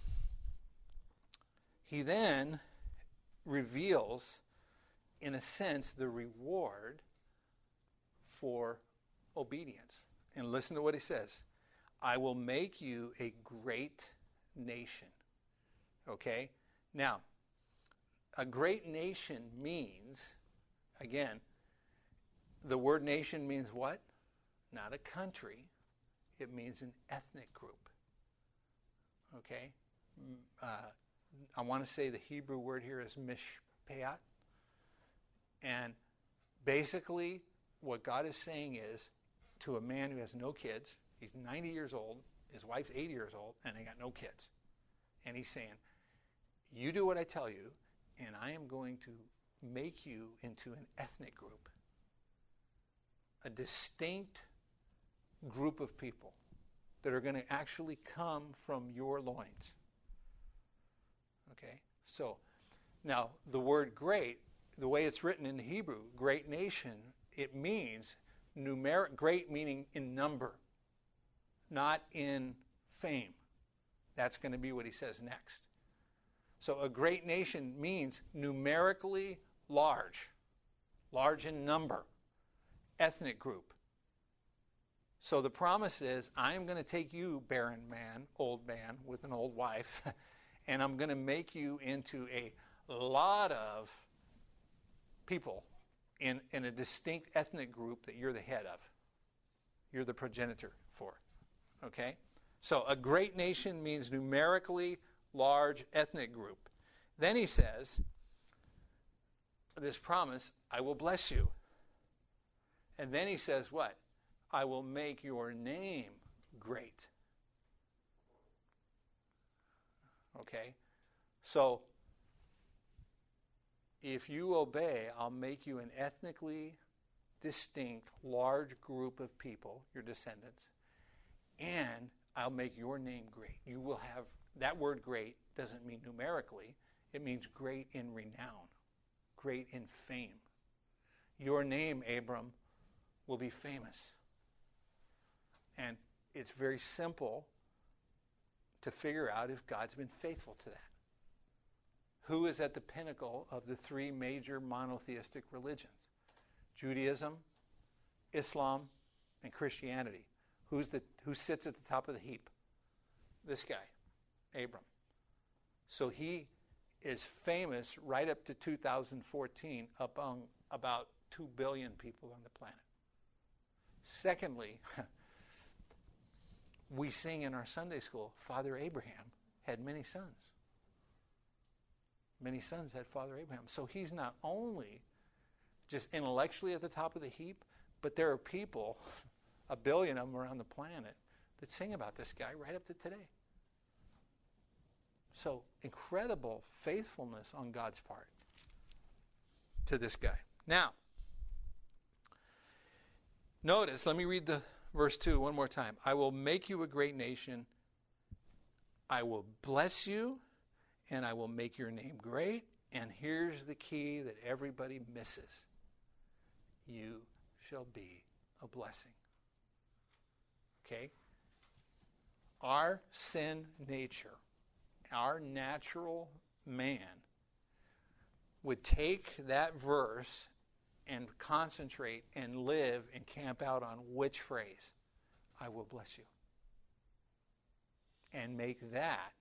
he then reveals, in a sense, the reward for obedience. And listen to what he says. I will make you a great nation. Okay? Now, a great nation means, again, the word nation means what? Not a country. It means an ethnic group. Okay? I want to say the Hebrew word here is mishpeat. And basically, what God is saying is, to a man who has no kids, he's 90 years old, his wife's 80 years old, and they got no kids. And he's saying, you do what I tell you, and I am going to make you into an ethnic group. A distinct group of people that are going to actually come from your loins. Okay? So, now, the word great, the way it's written in the Hebrew, great nation, it means numeric, great meaning in number, not in fame. That's going to be what he says next. So a great nation means numerically large, large in number, ethnic group. So the promise is, I'm going to take you, barren man, old man with an old wife, and I'm going to make you into a lot of people in a distinct ethnic group that you're the head of. You're the progenitor for. Okay? So a great nation means numerically large ethnic group. Then he says, this promise, I will bless you. And then he says what? I will make your name great. Okay? So, if you obey, I'll make you an ethnically distinct, large group of people, your descendants, and I'll make your name great. You will have, that word great doesn't mean numerically, it means great in renown, great in fame. Your name, Abram, will be famous. And it's very simple to figure out if God's been faithful to that. Who is at the pinnacle of the 3 major monotheistic religions? Judaism, Islam, and Christianity. Who sits at the top of the heap? This guy, Abram. So he is famous right up to 2014 among about 2 billion people on the planet. Secondly, we sing in our Sunday school, Father Abraham had many sons. Many sons had Father Abraham. So he's not only just intellectually at the top of the heap, but there are people, 1 billion of them around the planet, that sing about this guy right up to today. So incredible faithfulness on God's part to this guy. Now, notice, let me read the verse 2 one more time. I will make you a great nation. I will bless you, and I will make your name great. And here's the key that everybody misses. You shall be a blessing. Okay? Our sin nature, our natural man, would take that verse and concentrate and live and camp out on which phrase? I will bless you. And make that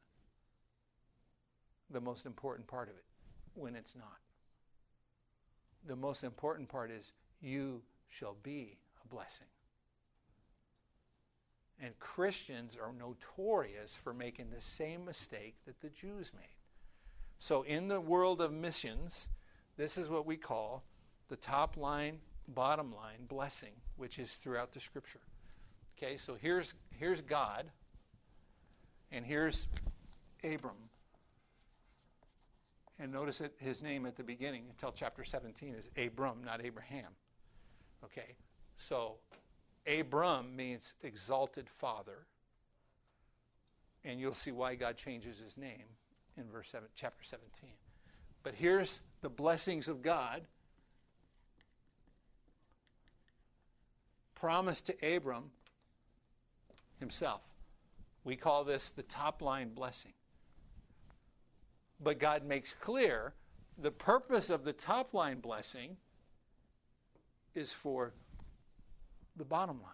the most important part of it, when it's not. The most important part is, you shall be a blessing. And Christians are notorious for making the same mistake that the Jews made. So in the world of missions, this is what we call the top line, bottom line blessing, which is throughout the Scripture. Okay, so here's God, and here's Abram. And notice that his name at the beginning until chapter 17 is Abram, not Abraham. Okay, so Abram means exalted father, and you'll see why God changes his name in chapter 17. But here's the blessings of God promised to Abram himself. We call this the top line blessing. But God makes clear the purpose of the top line blessing is for the bottom line.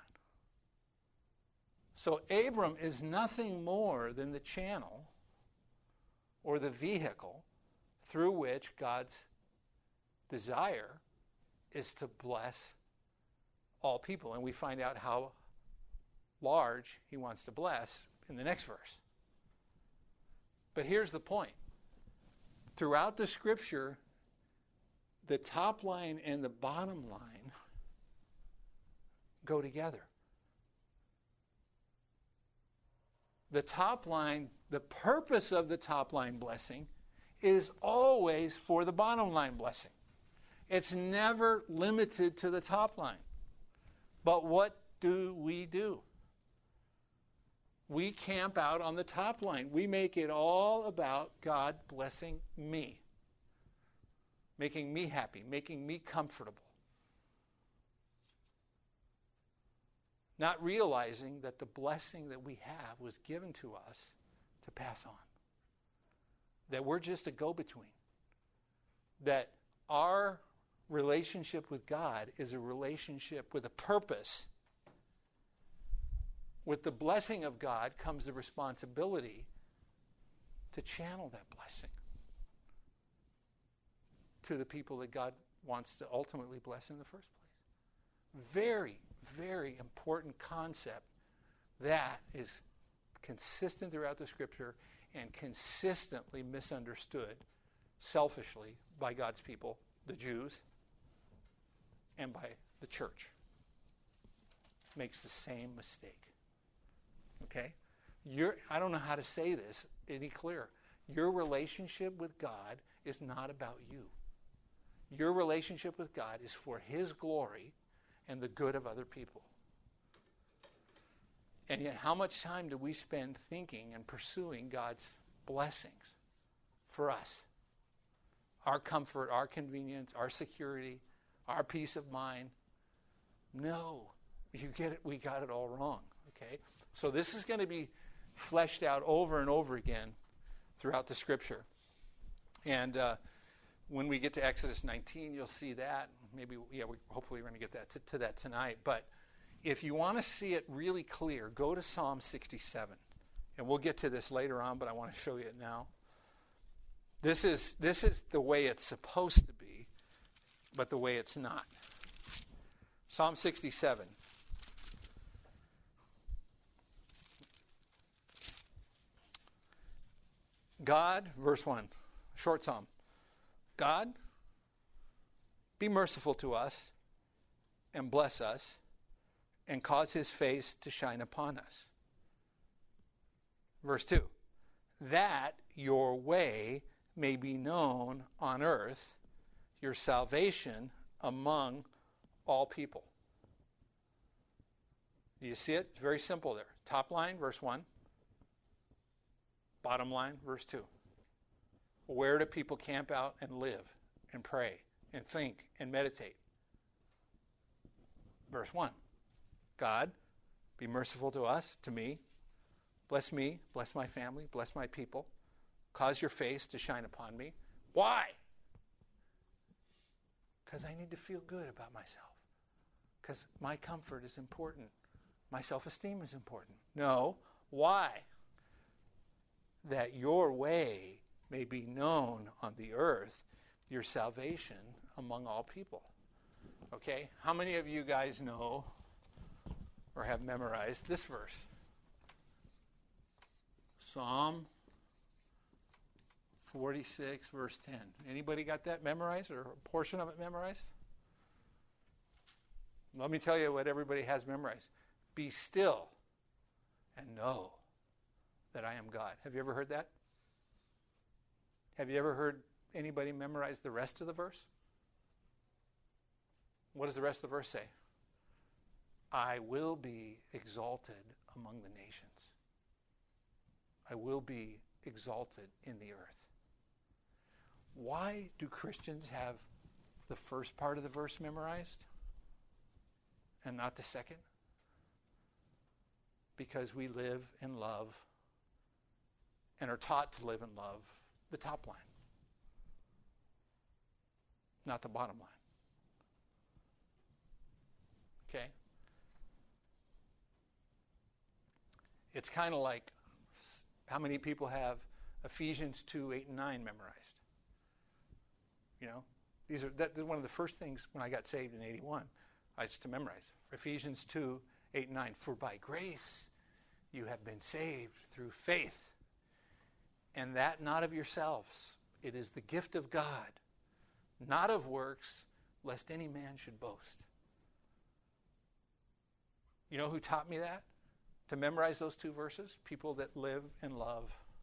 So Abram is nothing more than the channel or the vehicle through which God's desire is to bless all people. And we find out how large he wants to bless in the next verse. But here's the point. Throughout the Scripture, the top line and the bottom line go together. The top line, the purpose of the top line blessing is always for the bottom line blessing. It's never limited to the top line. But what do? We camp out on the top line. We make it all about God blessing me, making me happy, making me comfortable. Not realizing that the blessing that we have was given to us to pass on. That we're just a go-between. That our relationship with God is a relationship with a purpose. With the blessing of God comes the responsibility to channel that blessing to the people that God wants to ultimately bless in the first place. Very, very important concept that is consistent throughout the Scripture and consistently misunderstood selfishly by God's people, the Jews, and by the church. Makes the same mistake. Okay? I don't know how to say this any clearer. Your relationship with God is not about you. Your relationship with God is for His glory and the good of other people. And yet, how much time do we spend thinking and pursuing God's blessings for us? Our comfort, our convenience, our security, our peace of mind? No. You get it. We got it all wrong. Okay? So this is going to be fleshed out over and over again throughout the Scripture. And when we get to Exodus 19, you'll see that. Maybe, hopefully we're going to get that to that tonight. But if you want to see it really clear, go to Psalm 67. And we'll get to this later on, but I want to show you it now. This is the way it's supposed to be, but the way it's not. Psalm 67. God, verse 1, short psalm. God, be merciful to us and bless us and cause His face to shine upon us. Verse 2, that your way may be known on earth, your salvation among all people. Do you see it? It's very simple there. Top line, verse 1. Bottom line, verse 2. Where do people camp out and live and pray and think and meditate? Verse 1. God, be merciful to us, to me. Bless me, bless my family, bless my people. Cause your face to shine upon me. Why? Because I need to feel good about myself. Because my comfort is important. My self-esteem is important. No. Why? That your way may be known on the earth, your salvation among all people. Okay? How many of you guys know or have memorized this verse? Psalm 46, verse 10. Anybody got that memorized or a portion of it memorized? Let me tell you what everybody has memorized. Be still and know that I am God. Have you ever heard that? Have you ever heard anybody memorize the rest of the verse? What does the rest of the verse say? I will be exalted among the nations. I will be exalted in the earth. Why do Christians have the first part of the verse memorized and not the second? Because we live and love and are taught to live and love the top line, not the bottom line. Okay? It's kind of like how many people have Ephesians 2, 8, and 9 memorized? You know, that's one of the first things when I got saved in 81, I used to memorize. Ephesians 2, 8, and 9. For by grace you have been saved through faith, and that not of yourselves. It is the gift of God, not of works, lest any man should boast. You know who taught me that? To memorize those two verses? People that live and love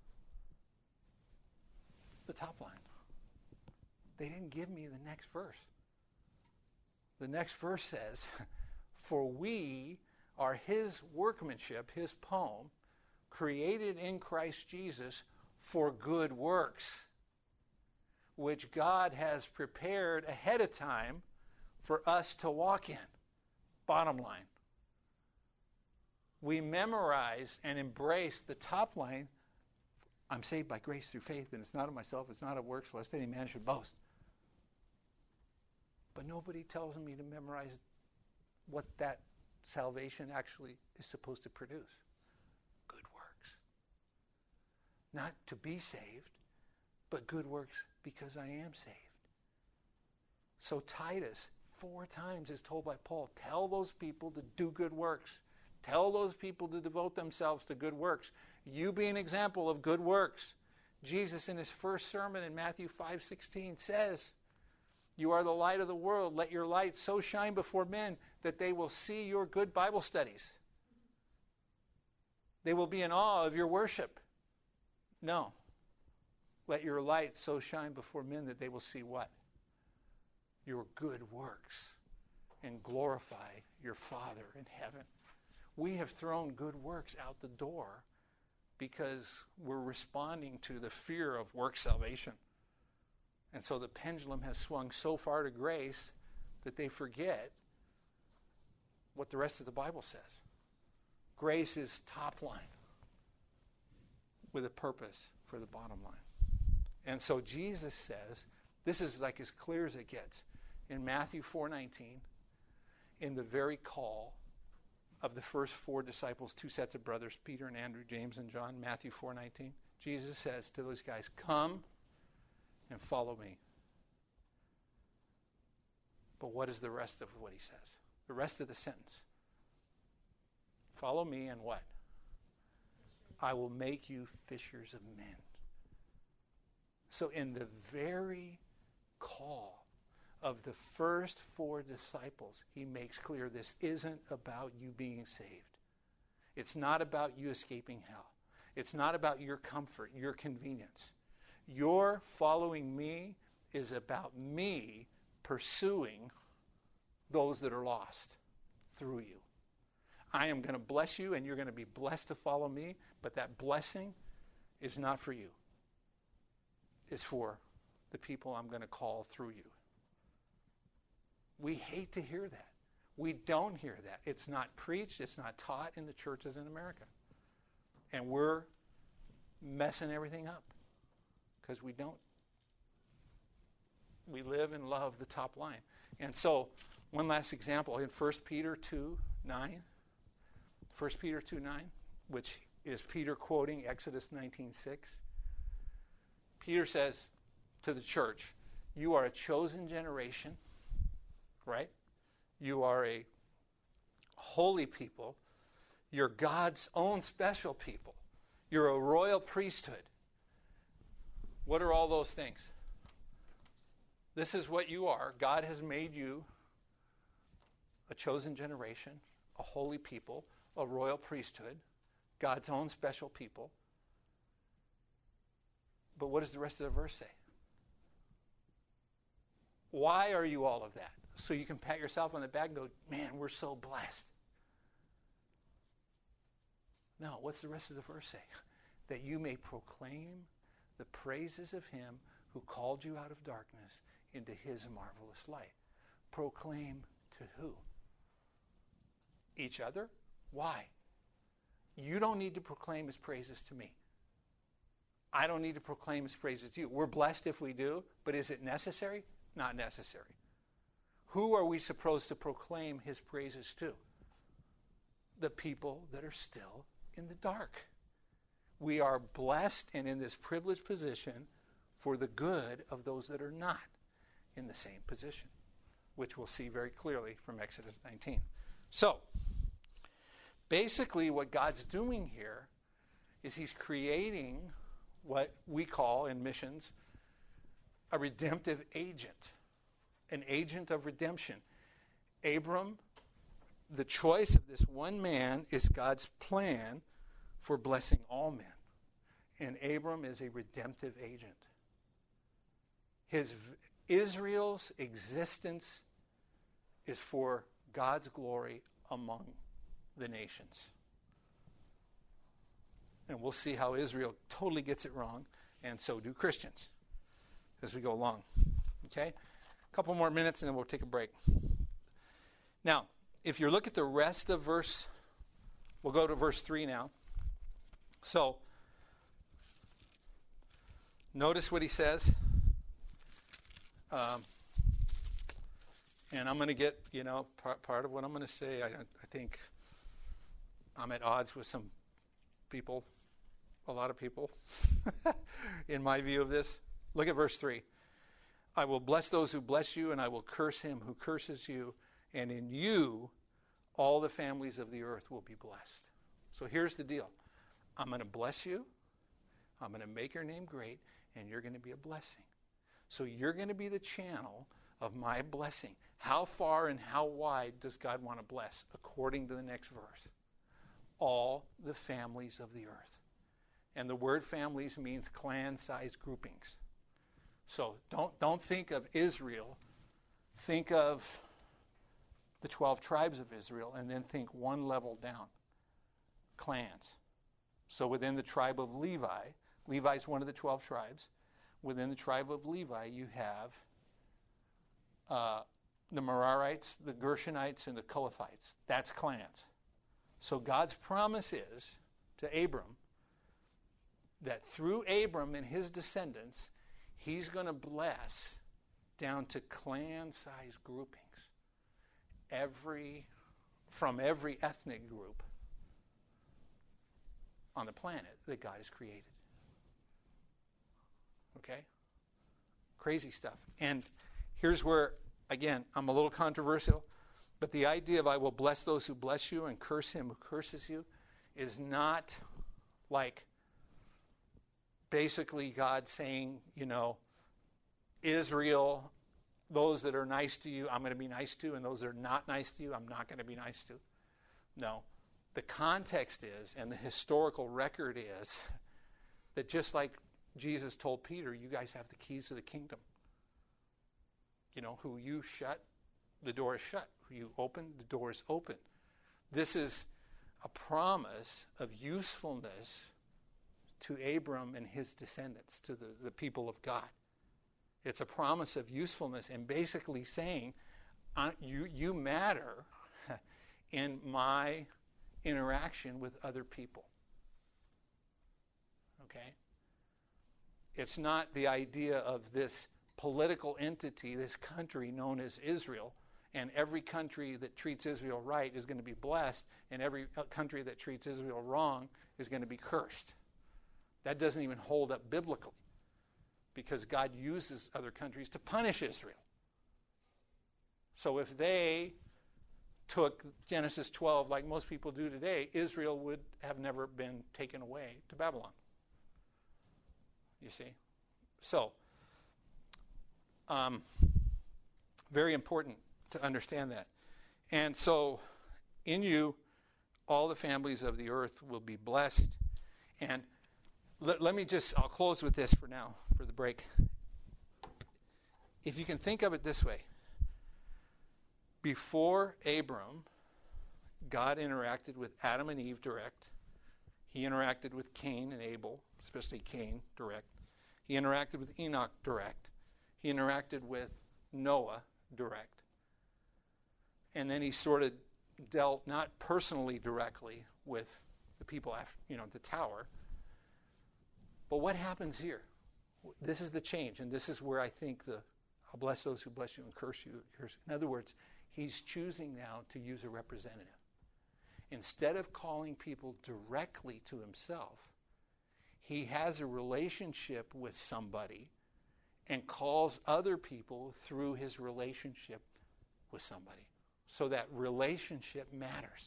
the top line. They didn't give me the next verse. The next verse says, for we are his workmanship, his poem, created in Christ Jesus for good works, which God has prepared ahead of time for us to walk in. Bottom line. We memorize and embrace the top line. I'm saved by grace through faith, and it's not of myself, it's not of works, lest any man should boast. But nobody tells me to memorize what that salvation actually is supposed to produce. Good works. Not to be saved, but good works because I am saved. So Titus 4 times is told by Paul, tell those people to do good works. Tell those people to devote themselves to good works. You be an example of good works. Jesus in his first sermon in Matthew 5:16 says, you are the light of the world. Let your light so shine before men that they will see your good Bible studies. They will be in awe of your worship. No. Let your light so shine before men that they will see what? Your good works and glorify your Father in heaven. We have thrown good works out the door because we're responding to the fear of work salvation. And so the pendulum has swung so far to grace that they forget what the rest of the Bible says. Grace is top line with a purpose for the bottom line. And so Jesus says, this is like as clear as it gets. In Matthew 4:19, in the very call of the first 4 disciples, 2 sets of brothers, Peter and Andrew, James and John, Matthew 4:19, Jesus says to those guys, come and follow me. But what is the rest of what he says? The rest of the sentence. Follow me and what? I will make you fishers of men. So in the very call of the first 4 disciples, he makes clear this isn't about you being saved. It's not about you escaping hell. It's not about your comfort, your convenience. Your following me is about me pursuing those that are lost through you. I am going to bless you, and you're going to be blessed to follow me, but that blessing is not for you. It's for the people I'm going to call through you. We hate to hear that. We don't hear that. It's not preached. It's not taught in the churches in America. And we're messing everything up because we don't. We live and love the top line. And so, one last example in 1 Peter 2:9. 1 Peter 2:9, which is Peter quoting Exodus 19:6. Peter says to the church, you are a chosen generation, right? You are a holy people. You're God's own special people. You're a royal priesthood. What are all those things? This is what you are. God has made you a chosen generation, a holy people, a royal priesthood, God's own special people. But what does the rest of the verse say? Why are you all of that? So you can pat yourself on the back and go, man, we're so blessed. No, what's the rest of the verse say? That you may proclaim the praises of him who called you out of darkness into his marvelous light. Proclaim to who? Each other? Why? You don't need to proclaim his praises to me. I don't need to proclaim his praises to you. We're blessed if we do, but is it necessary? Not necessary. Who are we supposed to proclaim his praises to? The people that are still in the dark. We are blessed and in this privileged position for the good of those that are not in the same position, which we'll see very clearly from Exodus 19. So, basically what God's doing here is he's creating what we call in missions a redemptive agent, an agent of redemption. Abram, the choice of this one man is God's plan for blessing all men. And Abram is a redemptive agent. Israel's existence is for God's glory among the nations. And we'll see how Israel totally gets it wrong, and so do Christians as we go along. Okay? A couple more minutes and then we'll take a break. Now, if you look at the rest of we'll go to verse 3 now. So, notice what he says. And I'm going to get, part of what I'm going to say, I think I'm at odds with some people, a lot of people, in my view of this. Look at verse 3. I will bless those who bless you, and I will curse him who curses you, and in you all the families of the earth will be blessed. So here's the deal. I'm going to bless you, I'm going to make your name great, and you're going to be a blessing. So you're going to be the channel of my blessing. How far and how wide does God want to bless? According to the next verse. All the families of the earth. And the word families means clan-sized groupings. So don't think of Israel. Think of the 12 tribes of Israel and then think one level down. Clans. So within the tribe of Levi, Levi is one of the 12 tribes. Within the tribe of Levi, you have the Merarites, the Gershonites, and the Kohathites. That's clans. So God's promise is to Abram that through Abram and his descendants, he's going to bless down to clan-sized groupings. From every ethnic group on the planet that God has created. Okay? Crazy stuff. And here's where, again, I'm a little controversial, but the idea of I will bless those who bless you and curse him who curses you is not like basically God saying, Israel, those that are nice to you, I'm going to be nice to, and those that are not nice to you, I'm not going to be nice to. No. The context is, and the historical record is, that just like Jesus told Peter, you guys have the keys to the kingdom. Who you shut, the door is shut. Who you open, the door is open. This is a promise of usefulness to Abram and his descendants, to the people of God. It's a promise of usefulness and basically saying, you matter in my interaction with other people. Okay? It's not the idea of this political entity, this country known as Israel, and every country that treats Israel right is going to be blessed, and every country that treats Israel wrong is going to be cursed. That doesn't even hold up biblically, because God uses other countries to punish Israel. So if they took Genesis 12 like most people do today, Israel would have never been taken away to Babylon. You see? So, very important to understand that. And so, in you, all the families of the earth will be blessed. And let me I'll close with this for now, for the break. If you can think of it this way, before Abram, God interacted with Adam and Eve direct. He interacted with Cain and Abel, especially Cain direct. He interacted with Enoch direct. He interacted with Noah direct. And then he sort of dealt not personally directly with the people after, the tower. But what happens here? This is the change, and this is where I think I'll bless those who bless you and curse you. In other words, he's choosing now to use a representative. Instead of calling people directly to himself, he has a relationship with somebody and calls other people through his relationship with somebody. So that relationship matters.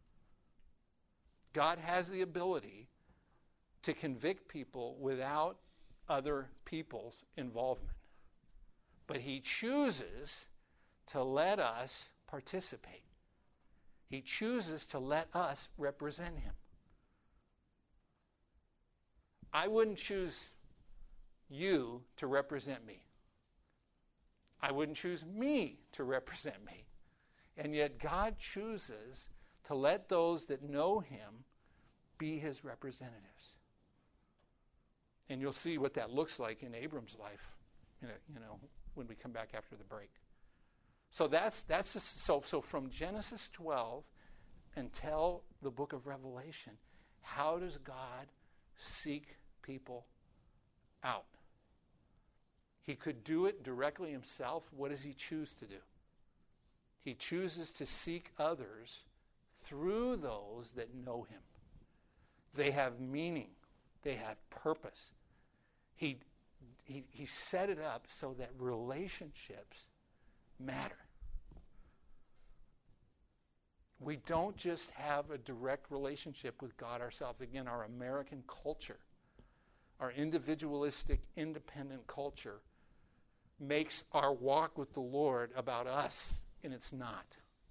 God has the ability to convict people without other people's involvement. But he chooses to let us participate. He chooses to let us represent him. I wouldn't choose you to represent me. I wouldn't choose me to represent me. And yet God chooses to let those that know him be his representatives. And you'll see what that looks like in Abram's life, when we come back after the break. So so from Genesis 12 until the book of Revelation, how does God seek people out? He could do it directly himself. What does he choose to do? He chooses to seek others through those that know him. They have meaning. They have purpose. He set it up so that relationships matter. We don't just have a direct relationship with God ourselves. Again, our American culture, our individualistic, independent culture, makes our walk with the Lord about us, and it's not.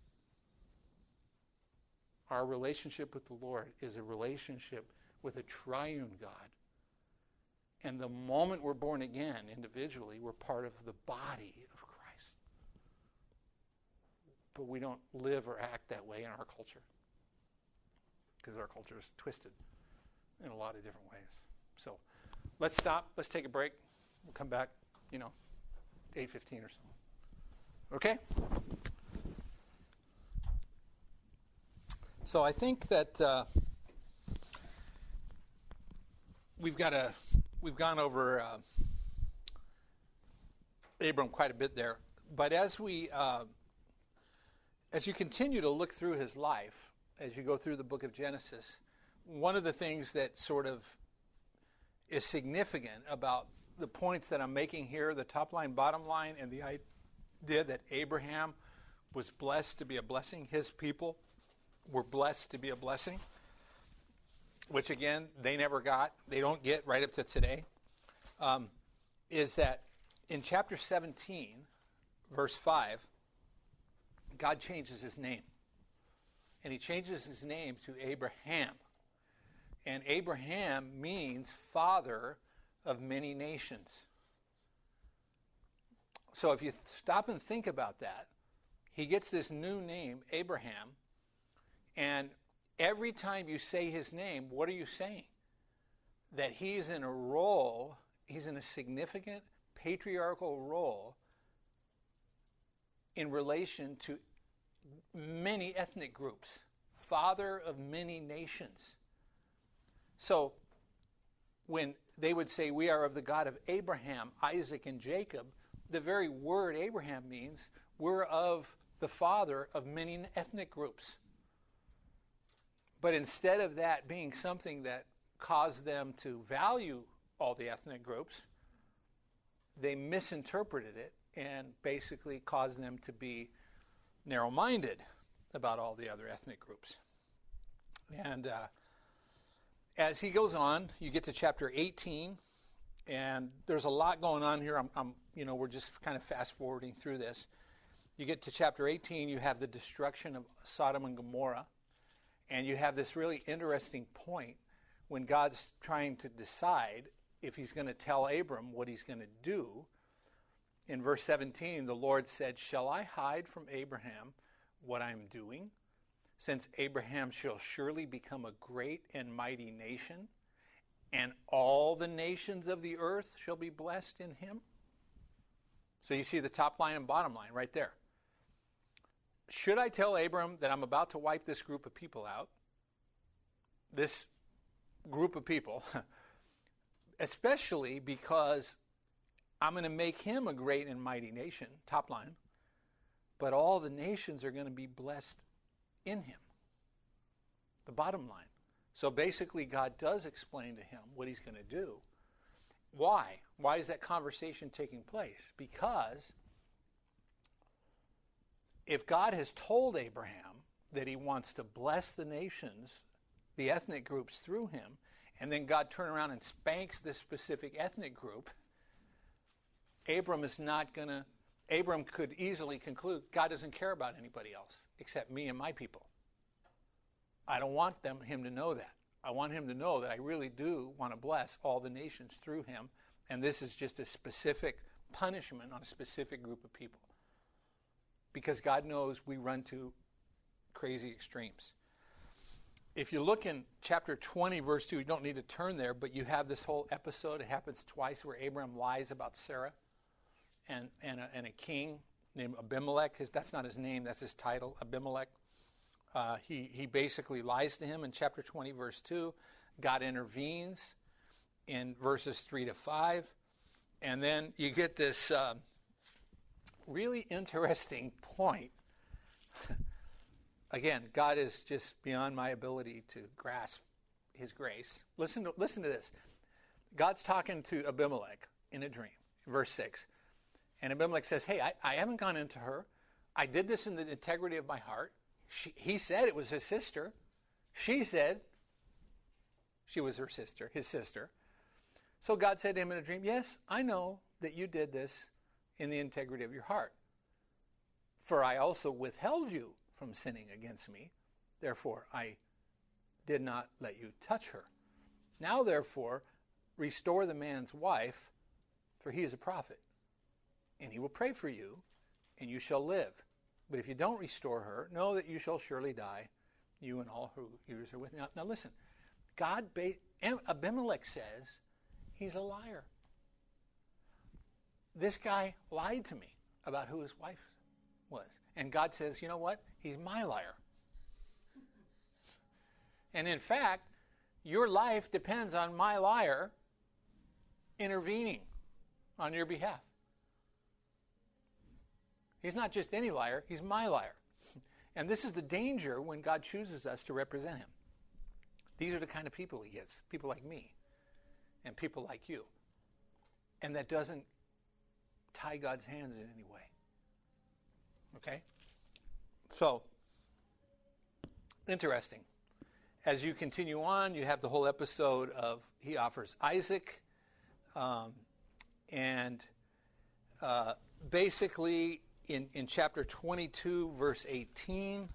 Our relationship with the Lord is a relationship with a triune God. And the moment we're born again individually, we're part of the body of Christ. But we don't live or act that way in our culture, because our culture is twisted in a lot of different ways. So let's stop. Let's take a break. We'll come back, 8:15 or so. Okay? So I think that we've gone over Abram quite a bit there. But as you continue to look through his life, as you go through the book of Genesis, one of the things that sort of is significant about the points that I'm making here, the top line, bottom line, and the idea that Abraham was blessed to be a blessing, his people were blessed to be a blessing, which again, they don't get right up to today, is that in chapter 17, verse 5, God changes his name. And he changes his name to Abraham. And Abraham means father of many nations. So if you stop and think about that, he gets this new name, Abraham, and every time you say his name, what are you saying? That he's in a significant patriarchal role in relation to many ethnic groups, father of many nations. So when they would say, we are of the God of Abraham, Isaac, and Jacob, the very word Abraham means we're of the father of many ethnic groups. But instead of that being something that caused them to value all the ethnic groups, they misinterpreted it and basically caused them to be narrow-minded about all the other ethnic groups. And as he goes on, you get to chapter 18, and there's a lot going on here. We're just kind of fast forwarding through this. You get to chapter 18, you have the destruction of Sodom and Gomorrah, and you have this really interesting point when God's trying to decide if he's going to tell Abram what he's going to do. In verse 17, the Lord said, "Shall I hide from Abraham what I'm doing? Since Abraham shall surely become a great and mighty nation, and all the nations of the earth shall be blessed in him." So you see the top line and bottom line right there. Should I tell Abram that I'm about to wipe this group of people out? This group of people, especially because I'm going to make him a great and mighty nation, top line, but all the nations are going to be blessed in him, the bottom line. So basically, God does explain to him what he's going to do. Why? Why is that conversation taking place? Because if God has told Abraham that he wants to bless the nations, the ethnic groups through him, and then God turns around and spanks this specific ethnic group, Abram could easily conclude, God doesn't care about anybody else except me and my people. I don't want him to know that. I want him to know that I really do want to bless all the nations through him, and this is just a specific punishment on a specific group of people. Because God knows we run to crazy extremes. If you look in chapter 20, verse 2, you don't need to turn there, but you have this whole episode. It happens twice where Abraham lies about Sarah and a king named Abimelech. That's not his name, that's his title, Abimelech. He basically lies to him in chapter 20, verse 2. God intervenes in verses 3 to 5. And then you get this really interesting point. Again, God is just beyond my ability to grasp his grace. Listen to this. God's talking to Abimelech in a dream, verse 6. And Abimelech says, hey, I haven't gone into her. I did this in the integrity of my heart. He said it was his sister. She said she was her sister, his sister. So God said to him in a dream, yes, I know that you did this in the integrity of your heart. For I also withheld you from sinning against me. Therefore, I did not let you touch her. Now, therefore, restore the man's wife, for he is a prophet. And he will pray for you, and you shall live. But if you don't restore her, know that you shall surely die, you and all who yours are with you. Now listen, Abimelech says he's a liar. This guy lied to me about who his wife was. And God says, you know what? He's my liar. And in fact, your life depends on my liar intervening on your behalf. He's not just any liar, he's my liar. And this is the danger when God chooses us to represent him. These are the kind of people he gets, people like me and people like you. And that doesn't tie God's hands in any way. Okay? So, interesting. As you continue on, you have the whole episode of he offers Isaac. Basically, in chapter 22, verse 18,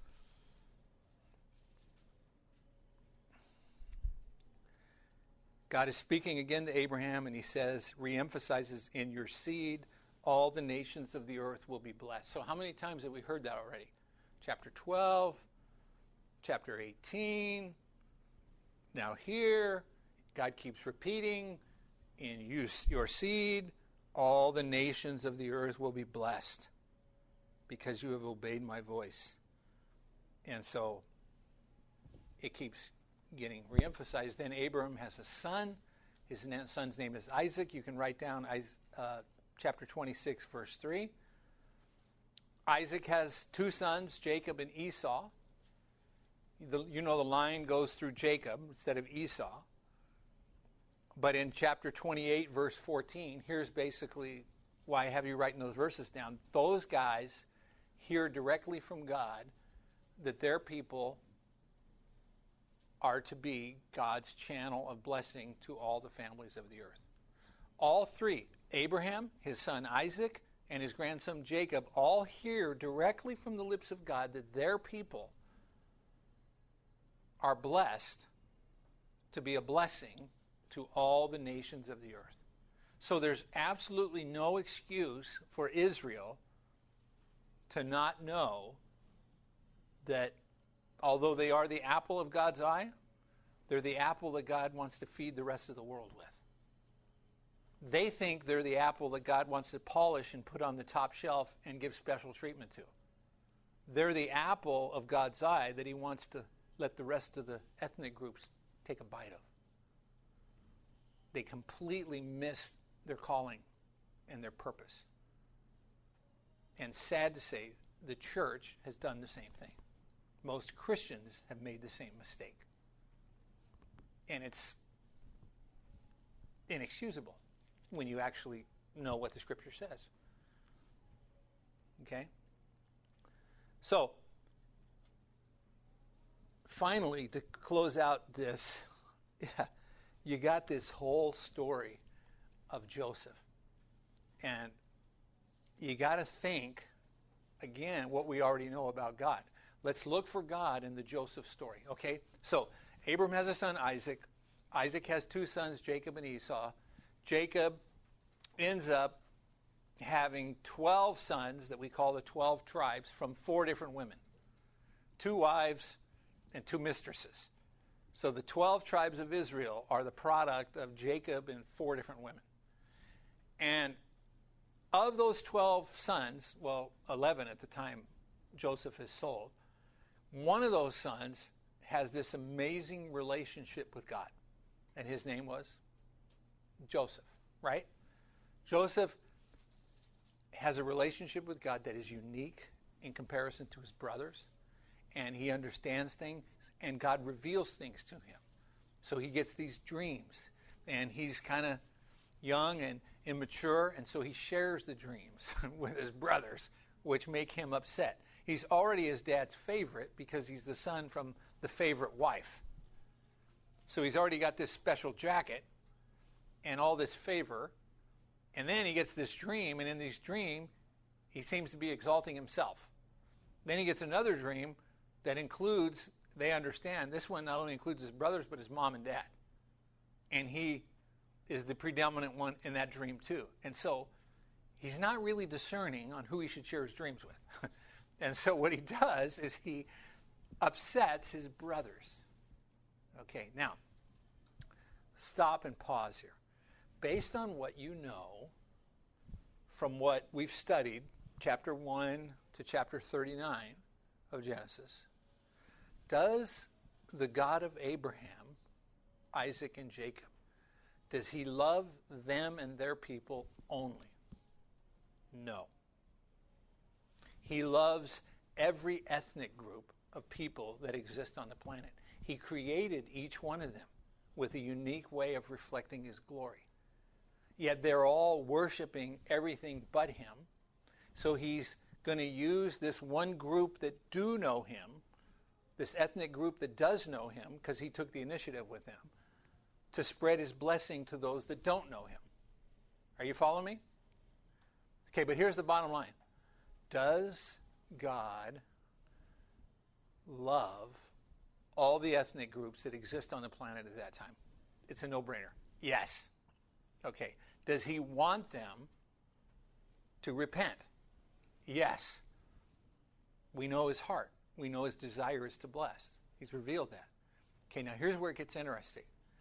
God is speaking again to Abraham, and he says, reemphasizes, in your seed, all the nations of the earth will be blessed. So how many times have we heard that already? Chapter 12, chapter 18, now here, God keeps repeating, in your seed, all the nations of the earth will be blessed because you have obeyed my voice. And so it keeps getting reemphasized. Then Abram has a son. His son's name is Isaac. You can write down chapter 26, verse 3. Isaac has two sons, Jacob and Esau. The line goes through Jacob instead of Esau. But in chapter 28, verse 14, here's basically why I have you writing those verses down. Those guys hear directly from God that their people are to be God's channel of blessing to all the families of the earth. All three, Abraham, his son Isaac, and his grandson Jacob, all hear directly from the lips of God that their people are blessed to be a blessing to all the nations of the earth. So there's absolutely no excuse for Israel to not know that although they are the apple of God's eye, they're the apple that God wants to feed the rest of the world with. They think they're the apple that God wants to polish and put on the top shelf and give special treatment to. They're the apple of God's eye that he wants to let the rest of the ethnic groups take a bite of. They completely miss their calling and their purpose. And sad to say, the church has done the same thing. Most Christians have made the same mistake. And it's inexcusable when you actually know what the Scripture says. Okay? So, finally, to close out this, you got this whole story of Joseph. And you got to think, again, what we already know about God. Let's look for God in the Joseph story, okay? So, Abram has a son, Isaac. Isaac has two sons, Jacob and Esau. Jacob ends up having 12 sons that we call the 12 tribes from 4 different women. 2 wives and 2 mistresses. So the 12 tribes of Israel are the product of Jacob and 4 different women. And of those 12 sons, well, 11 at the time Joseph is sold, one of those sons has this amazing relationship with God. And his name was Joseph, right? Joseph has a relationship with God that is unique in comparison to his brothers. And he understands things, and God reveals things to him. So he gets these dreams. And he's kind of young and immature, and so he shares the dreams with his brothers, which make him upset. He's already his dad's favorite because he's the son from the favorite wife. So he's already got this special jacket and all this favor. And then he gets this dream, and in this dream, he seems to be exalting himself. Then he gets another dream that includes, they understand, this one not only includes his brothers, but his mom and dad. And he is the predominant one in that dream too. And so he's not really discerning on who he should share his dreams with. And so what he does is he upsets his brothers. Okay, now, stop and pause here. Based on what you know from what we've studied, chapter 1 to chapter 39 of Genesis, does the God of Abraham, Isaac, and Jacob, does he love them and their people only? No. He loves every ethnic group of people that exist on the planet. He created each one of them with a unique way of reflecting his glory. Yet they're all worshiping everything but him. So he's going to use this one group that do know him, this ethnic group that does know him, because he took the initiative with them, to spread his blessing to those that don't know him. Are you following me? Okay, but here's the bottom line. Does God love all the ethnic groups that exist on the planet at that time? It's a no-brainer. Yes. Okay. Does he want them to repent? Yes. We know his heart. We know his desire is to bless. He's revealed that. Okay, now here's where it gets interesting.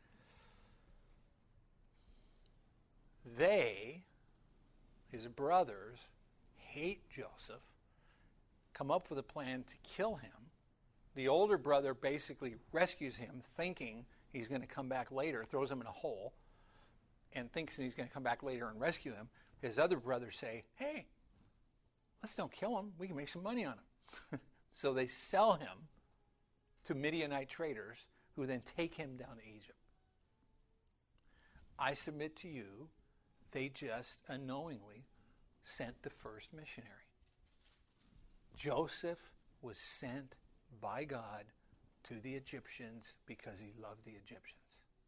They, his brothers, hate Joseph, come up with a plan to kill him. The older brother basically rescues him, thinking he's going to come back later, throws him in a hole, and thinks he's going to come back later and rescue him. His other brothers say, hey, let's don't kill him. We can make some money on him. So they sell him to Midianite traders who then take him down to Egypt. I submit to you, they just unknowingly sent the first missionary. Joseph was sent by God to the Egyptians because he loved the Egyptians.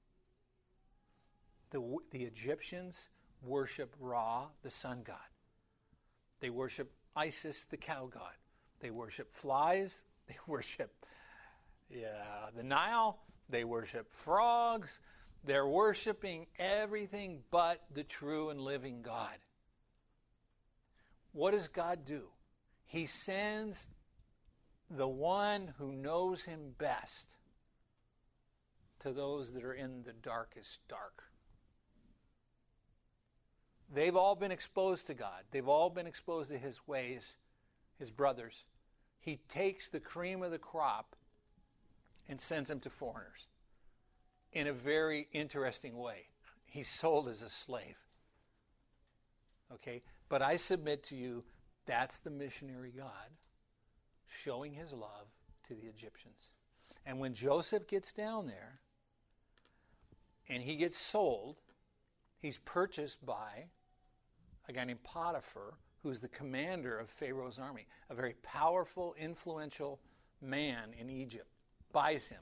The Egyptians worship Ra, the sun god. They worship Isis, the cow god. They worship flies. They worship the Nile. They worship frogs. They're worshiping everything but the true and living God. What does God do? He sends the one who knows him best to those that are in the darkest dark. They've all been exposed to God. They've all been exposed to his ways, his brothers. He takes the cream of the crop and sends them to foreigners in a very interesting way. He's sold as a slave. Okay? But I submit to you, that's the missionary God showing his love to the Egyptians. And when Joseph gets down there and he gets sold, he's purchased by a guy named Potiphar, who's the commander of Pharaoh's army, a very powerful, influential man in Egypt, buys him.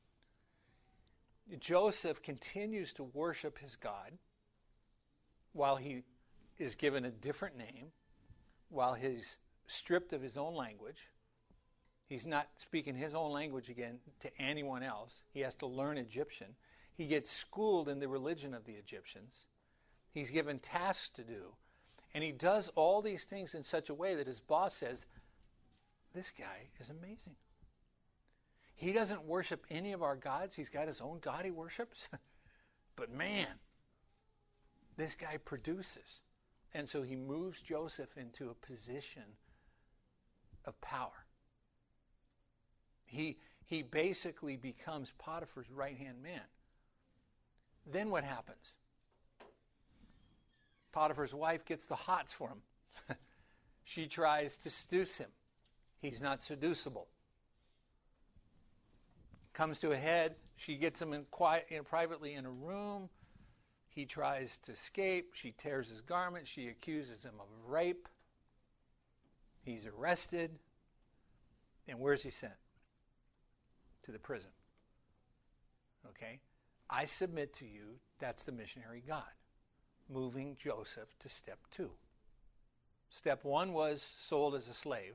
Joseph continues to worship his God while he is given a different name, while he's stripped of his own language. He's not speaking his own language again to anyone else. He has to learn Egyptian. He gets schooled in the religion of the Egyptians. He's given tasks to do. And he does all these things in such a way that his boss says, this guy is amazing. He doesn't worship any of our gods. He's got his own God he worships. But man, this guy produces. And so he moves Joseph into a position of power. He basically becomes Potiphar's right-hand man. Then what happens? Potiphar's wife gets the hots for him. She tries to seduce him. He's not seducible. Comes to a head. She gets him privately in a room. He tries to escape. She tears his garment. She accuses him of rape. He's arrested. And where's he sent? To the prison. Okay? I submit to you that's the missionary God, moving Joseph to step 2. Step 1 was sold as a slave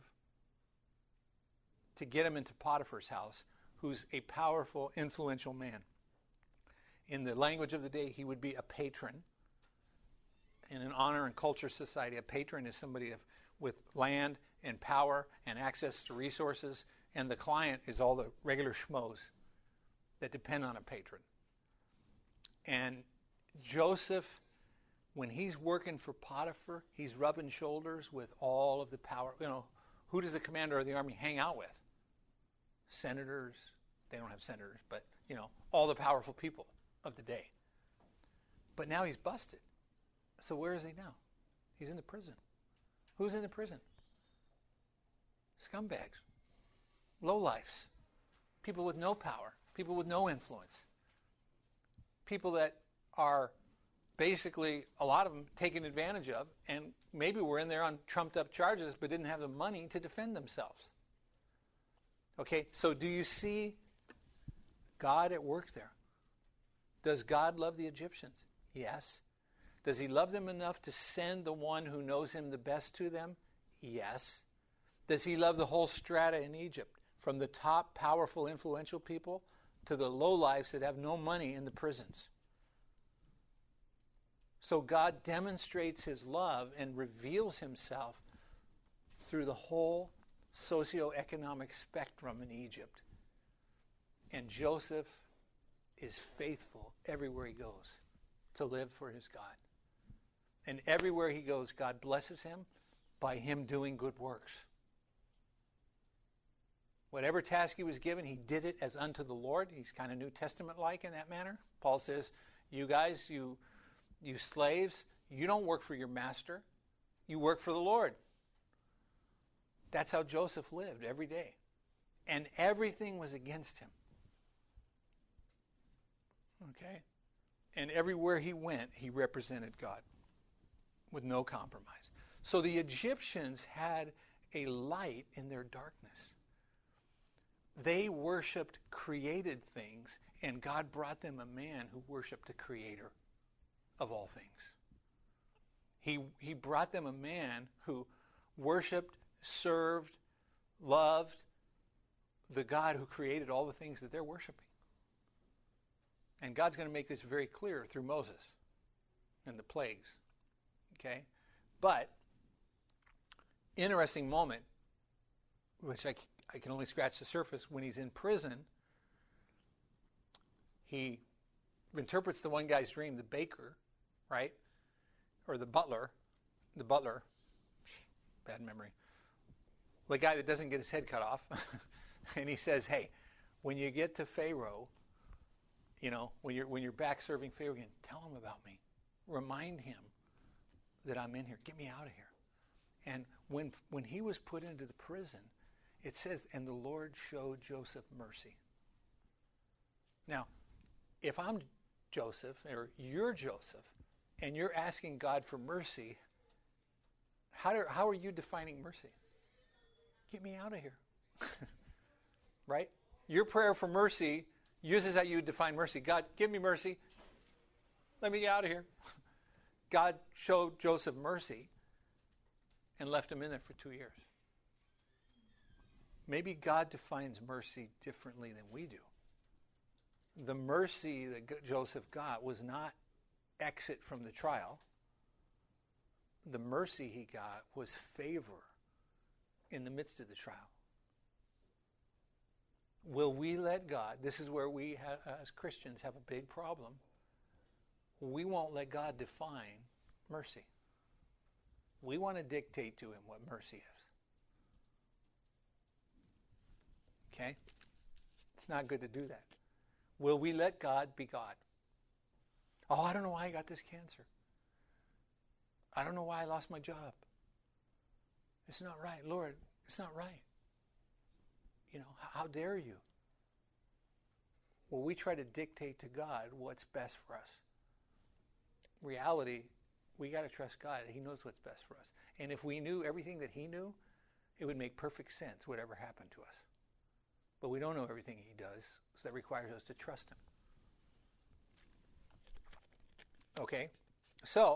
to get him into Potiphar's house, who's a powerful, influential man. In the language of the day, he would be a patron. In an honor and culture society, a patron is somebody with land and power and access to resources, and the client is all the regular schmoes that depend on a patron. And Joseph, when he's working for Potiphar, he's rubbing shoulders with all of the power. You know, who does the commander of the army hang out with? Senators. They don't have senators, but, you know, all the powerful people of the day. But now he's busted. So where is he now? He's in the prison. Who's in the prison? Scumbags. Lowlifes. People with no power. People with no influence. People that are basically, a lot of them, taken advantage of, and maybe were in there on trumped-up charges but didn't have the money to defend themselves. Okay, so do you see God at work there? Does God love the Egyptians? Yes. Does he love them enough to send the one who knows him the best to them? Yes. Does he love the whole strata in Egypt, from the top, powerful, influential people to the lowlifes that have no money in the prisons? So God demonstrates his love and reveals himself through the whole socioeconomic spectrum in Egypt. And Joseph is faithful everywhere he goes to live for his God. And everywhere he goes, God blesses him by him doing good works. Whatever task he was given, he did it as unto the Lord. He's kind of New Testament-like in that manner. Paul says, you guys, you slaves, you don't work for your master. You work for the Lord. That's how Joseph lived every day. And everything was against him. Okay? And everywhere he went, he represented God with no compromise. So the Egyptians had a light in their darkness. They worshipped created things, and God brought them a man who worshipped the creator of all things. He brought them a man who worshipped, served, loved the God who created all the things that they're worshiping. And God's going to make this very clear through Moses and the plagues. Okay? But, interesting moment, which I can only scratch the surface, when he's in prison, he interprets the one guy's dream, the baker, right? Or the butler, bad memory, the guy that doesn't get his head cut off. And he says, hey, when you get to Pharaoh, when you're back serving Pharaoh again, tell him about me. Remind him that I'm in here. Get me out of here. And when he was put into the prison, it says, and the Lord showed Joseph mercy. Now, if I'm Joseph, or you're Joseph, and you're asking God for mercy, how are you defining mercy? Get me out of here. Right? Your prayer for mercy uses how you define mercy. God, give me mercy. Let me get out of here. God showed Joseph mercy and left him in there for 2 years. Maybe God defines mercy differently than we do. The mercy that Joseph got was not exit from the trial. The mercy he got was favor in the midst of the trial. Will we let God, this is where we as Christians have a big problem. We won't let God define mercy. We want to dictate to him what mercy is. Okay? It's not good to do that. Will we let God be God? Oh, I don't know why I got this cancer. I don't know why I lost my job. It's not right. Lord, it's not right. How dare you? Well, we try to dictate to God what's best for us. Reality, we got to trust God. He knows what's best for us. And if we knew everything that he knew, it would make perfect sense whatever happened to us. But we don't know everything he does, so that requires us to trust him. Okay? So,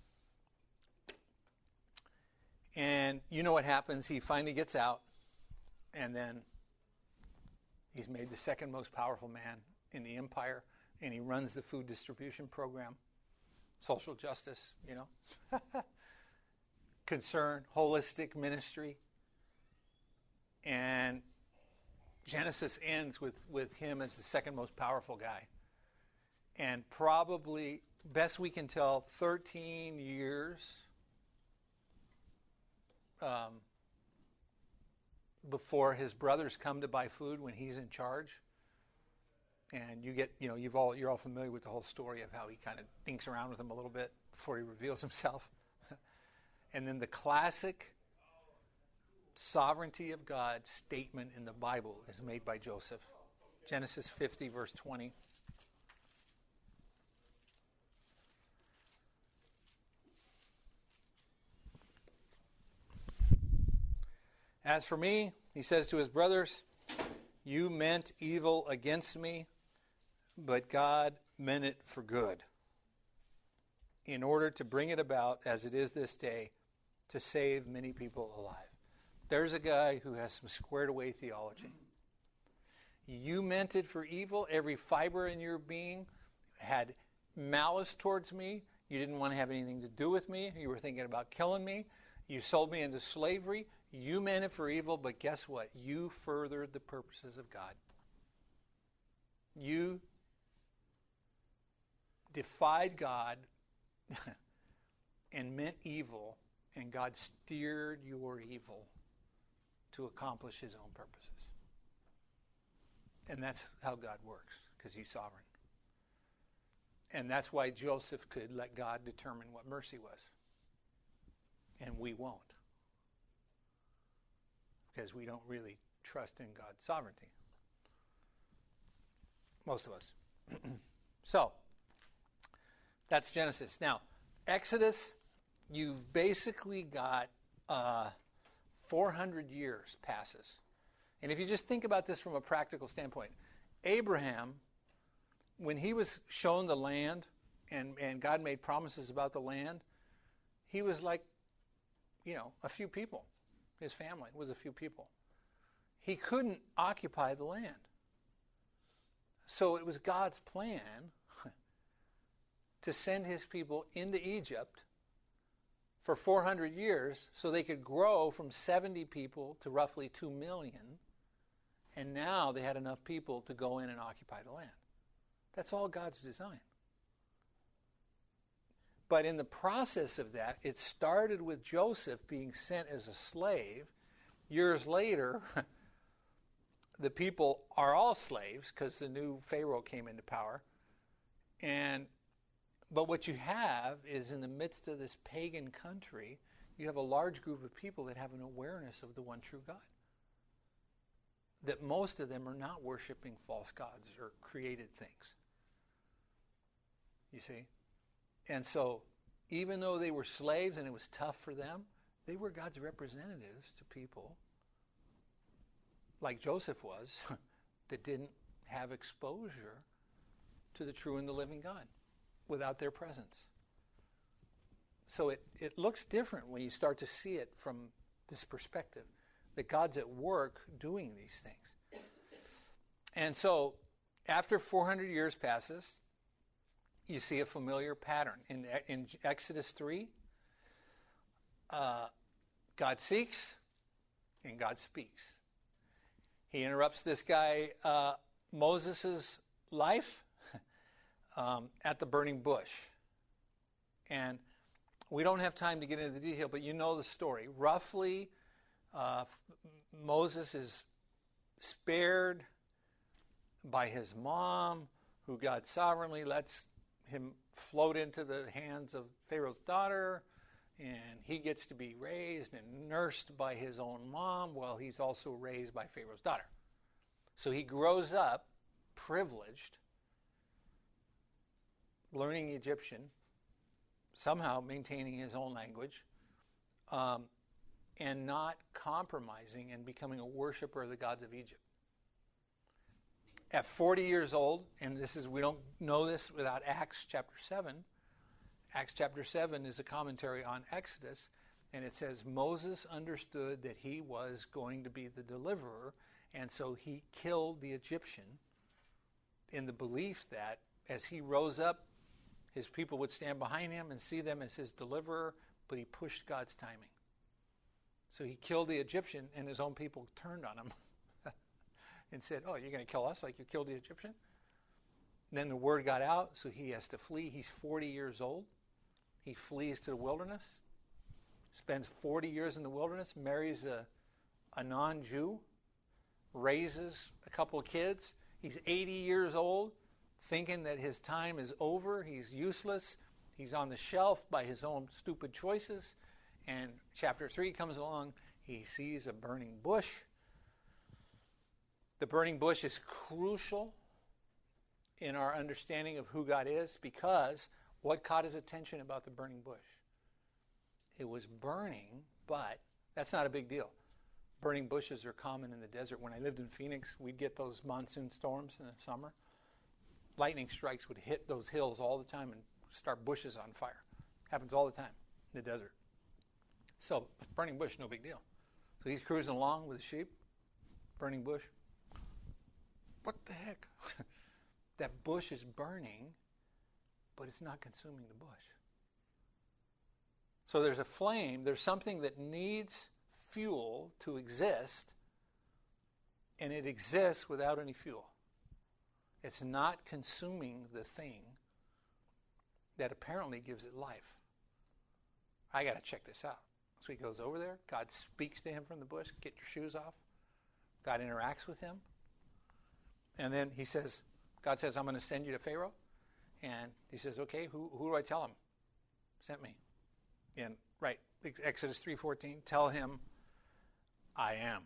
and you know what happens. He finally gets out, and then he's made the second most powerful man in the empire, and he runs the food distribution program, social justice, concern, holistic ministry. And Genesis ends with him as the second most powerful guy. And probably, best we can tell, 13 years before his brothers come to buy food when he's in charge. And you're all familiar with the whole story of how he kind of dinks around with them a little bit before he reveals himself. And then the classic sovereignty of God statement in the Bible is made by Joseph. Genesis 50, verse 20. As for me, he says to his brothers, you meant evil against me, but God meant it for good, in order to bring it about as it is this day, to save many people alive. There's a guy who has some squared away theology. You meant it for evil. Every fiber in your being had malice towards me. You didn't want to have anything to do with me. You were thinking about killing me. You sold me into slavery. You meant it for evil, but guess what? You furthered the purposes of God. You defied God and meant evil, and God steered your evil to accomplish his own purposes. And that's how God works, because he's sovereign. And that's why Joseph could let God determine what mercy was. And we won't. Because we don't really trust in God's sovereignty. Most of us. So, that's Genesis. Now, Exodus, you've basically got 400 years passes. And if you just think about this from a practical standpoint, Abraham, when he was shown the land and God made promises about the land, he was like, a few people. His family was a few people. He couldn't occupy the land. So it was God's plan to send his people into Egypt for 400 years so they could grow from 70 people to roughly 2 million. And now they had enough people to go in and occupy the land. That's all God's design. But in the process of that, it started with Joseph being sent as a slave. Years later, the people are all slaves because the new Pharaoh came into power. But what you have is, in the midst of this pagan country, you have a large group of people that have an awareness of the one true God. That most of them are not worshiping false gods or created things. You see? And so, even though they were slaves and it was tough for them, they were God's representatives to people, like Joseph was, that didn't have exposure to the true and the living God without their presence. So it looks different when you start to see it from this perspective, that God's at work doing these things. And so, after 400 years passes, you see a familiar pattern. In Exodus 3, God seeks and God speaks. He interrupts this guy, Moses' life, at the burning bush. And we don't have time to get into the detail, but you know the story. Roughly, Moses is spared by his mom, who God sovereignly lets him float into the hands of Pharaoh's daughter, and he gets to be raised and nursed by his own mom while he's also raised by Pharaoh's daughter. So he grows up privileged, learning Egyptian, somehow maintaining his own language, and not compromising and becoming a worshiper of the gods of Egypt. At 40 years old, and we don't know this without Acts chapter 7. Acts chapter 7 is a commentary on Exodus, and it says Moses understood that he was going to be the deliverer, and so he killed the Egyptian in the belief that as he rose up, his people would stand behind him and see them as his deliverer, but he pushed God's timing. So he killed the Egyptian, and his own people turned on him and said, "Oh, you're going to kill us like you killed the Egyptian?" And then the word got out, so he has to flee. He's 40 years old. He flees to the wilderness, spends 40 years in the wilderness, marries a non-Jew, raises a couple of kids. He's 80 years old, thinking that his time is over. He's useless. He's on the shelf by his own stupid choices. And chapter 3 comes along. He sees a burning bush. The burning bush is crucial in our understanding of who God is, because what caught his attention about the burning bush? It was burning, but that's not a big deal. Burning bushes are common in the desert. When I lived in Phoenix, we'd get those monsoon storms in the summer. Lightning strikes would hit those hills all the time and start bushes on fire. Happens all the time in the desert. So, burning bush, no big deal. So he's cruising along with the sheep, burning bush. What the heck? That bush is burning, but it's not consuming the bush. So there's a flame, there's something that needs fuel to exist, and it exists without any fuel. It's not consuming the thing that apparently gives it life. I got to check this out. So he goes over there. God speaks to him from the bush. Get your shoes off. God interacts with him. And then God says, I'm going to send you to Pharaoh. And he says, okay, who do I tell him? Sent me. And right, Exodus 3:14, tell him, I am.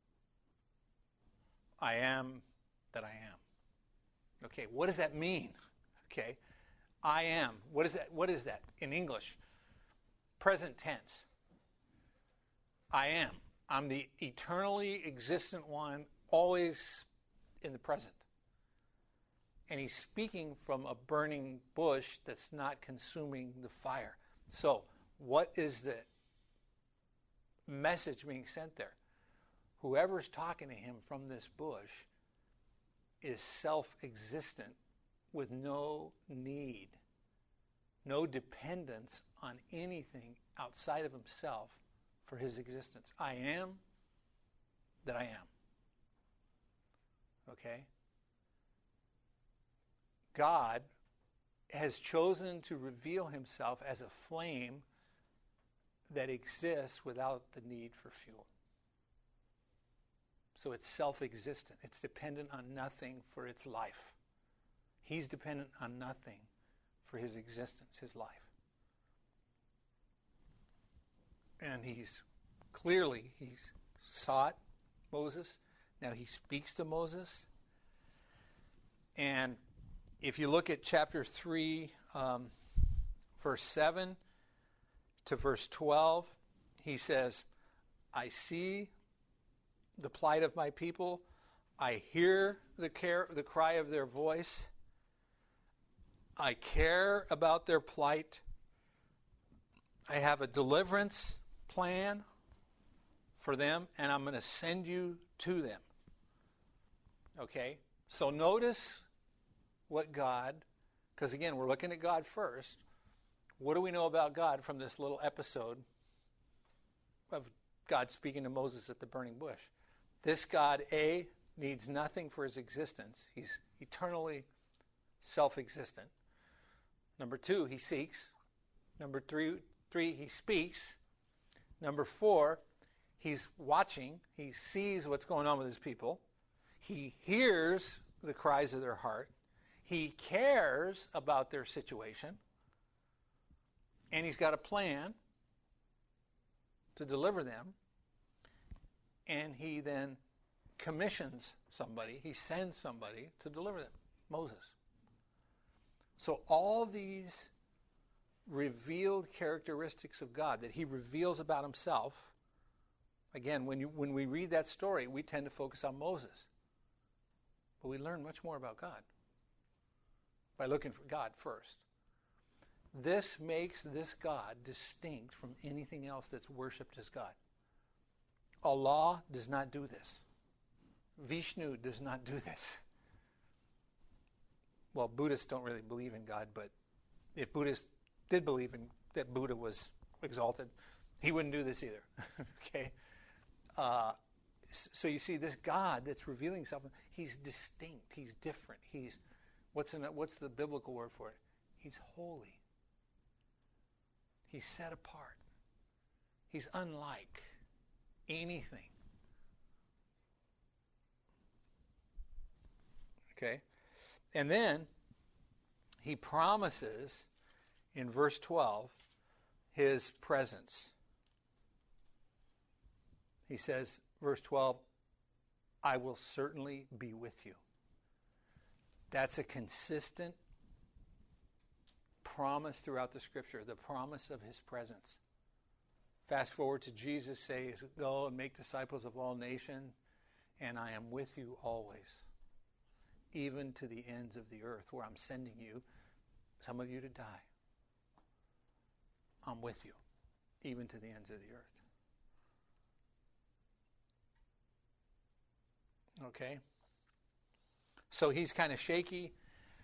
I am that I am. Okay, what does that mean? Okay, I am. What is that? What is that in English? Present tense. I am. I'm the eternally existent one, always in the present. And he's speaking from a burning bush that's not consuming the fire. So, what is the message being sent there? Whoever's talking to him from this bush is self-existent with no need, no dependence on anything outside of himself for his existence. I am that I am. Okay? God has chosen to reveal himself as a flame that exists without the need for fuel. So it's self-existent. It's dependent on nothing for its life. He's dependent on nothing for his existence, his life. And he's sought Moses. Now he speaks to Moses. And if you look at chapter 3, verse 7 to verse 12, he says, I see the plight of my people. I hear the cry of their voice. I care about their plight. I have a deliverance plan for them, and I'm going to send you to them. Okay? So notice what God, because again, we're looking at God first. What do we know about God from this little episode of God speaking to Moses at the burning bush? This God, A, needs nothing for his existence. He's eternally self-existent. Number 2, he seeks. Number 3, he speaks. Number 4, he's watching. He sees what's going on with his people. He hears the cries of their heart. He cares about their situation. And he's got a plan to deliver them. And he then commissions somebody. He sends somebody to deliver them. Moses. So all these revealed characteristics of God that he reveals about himself, again, when we read that story, we tend to focus on Moses. But we learn much more about God by looking for God first. This makes this God distinct from anything else that's worshipped as God. Allah does not do this. Vishnu does not do this. Well, Buddhists don't really believe in God, but if Buddhists did believe that Buddha was exalted, he wouldn't do this either. Okay? So you see, this God that's revealing himself, he's distinct, he's different. He's what's the biblical word for it? He's holy. He's set apart. He's unlike anything. Okay? And then he promises in verse 12 his presence. He says, verse 12, I will certainly be with you. That's a consistent promise throughout the Scripture, the promise of his presence. Fast forward to Jesus saying, go and make disciples of all nations, and I am with you always, even to the ends of the earth, where I'm sending you, some of you to die. I'm with you, even to the ends of the earth. Okay? So he's kind of shaky.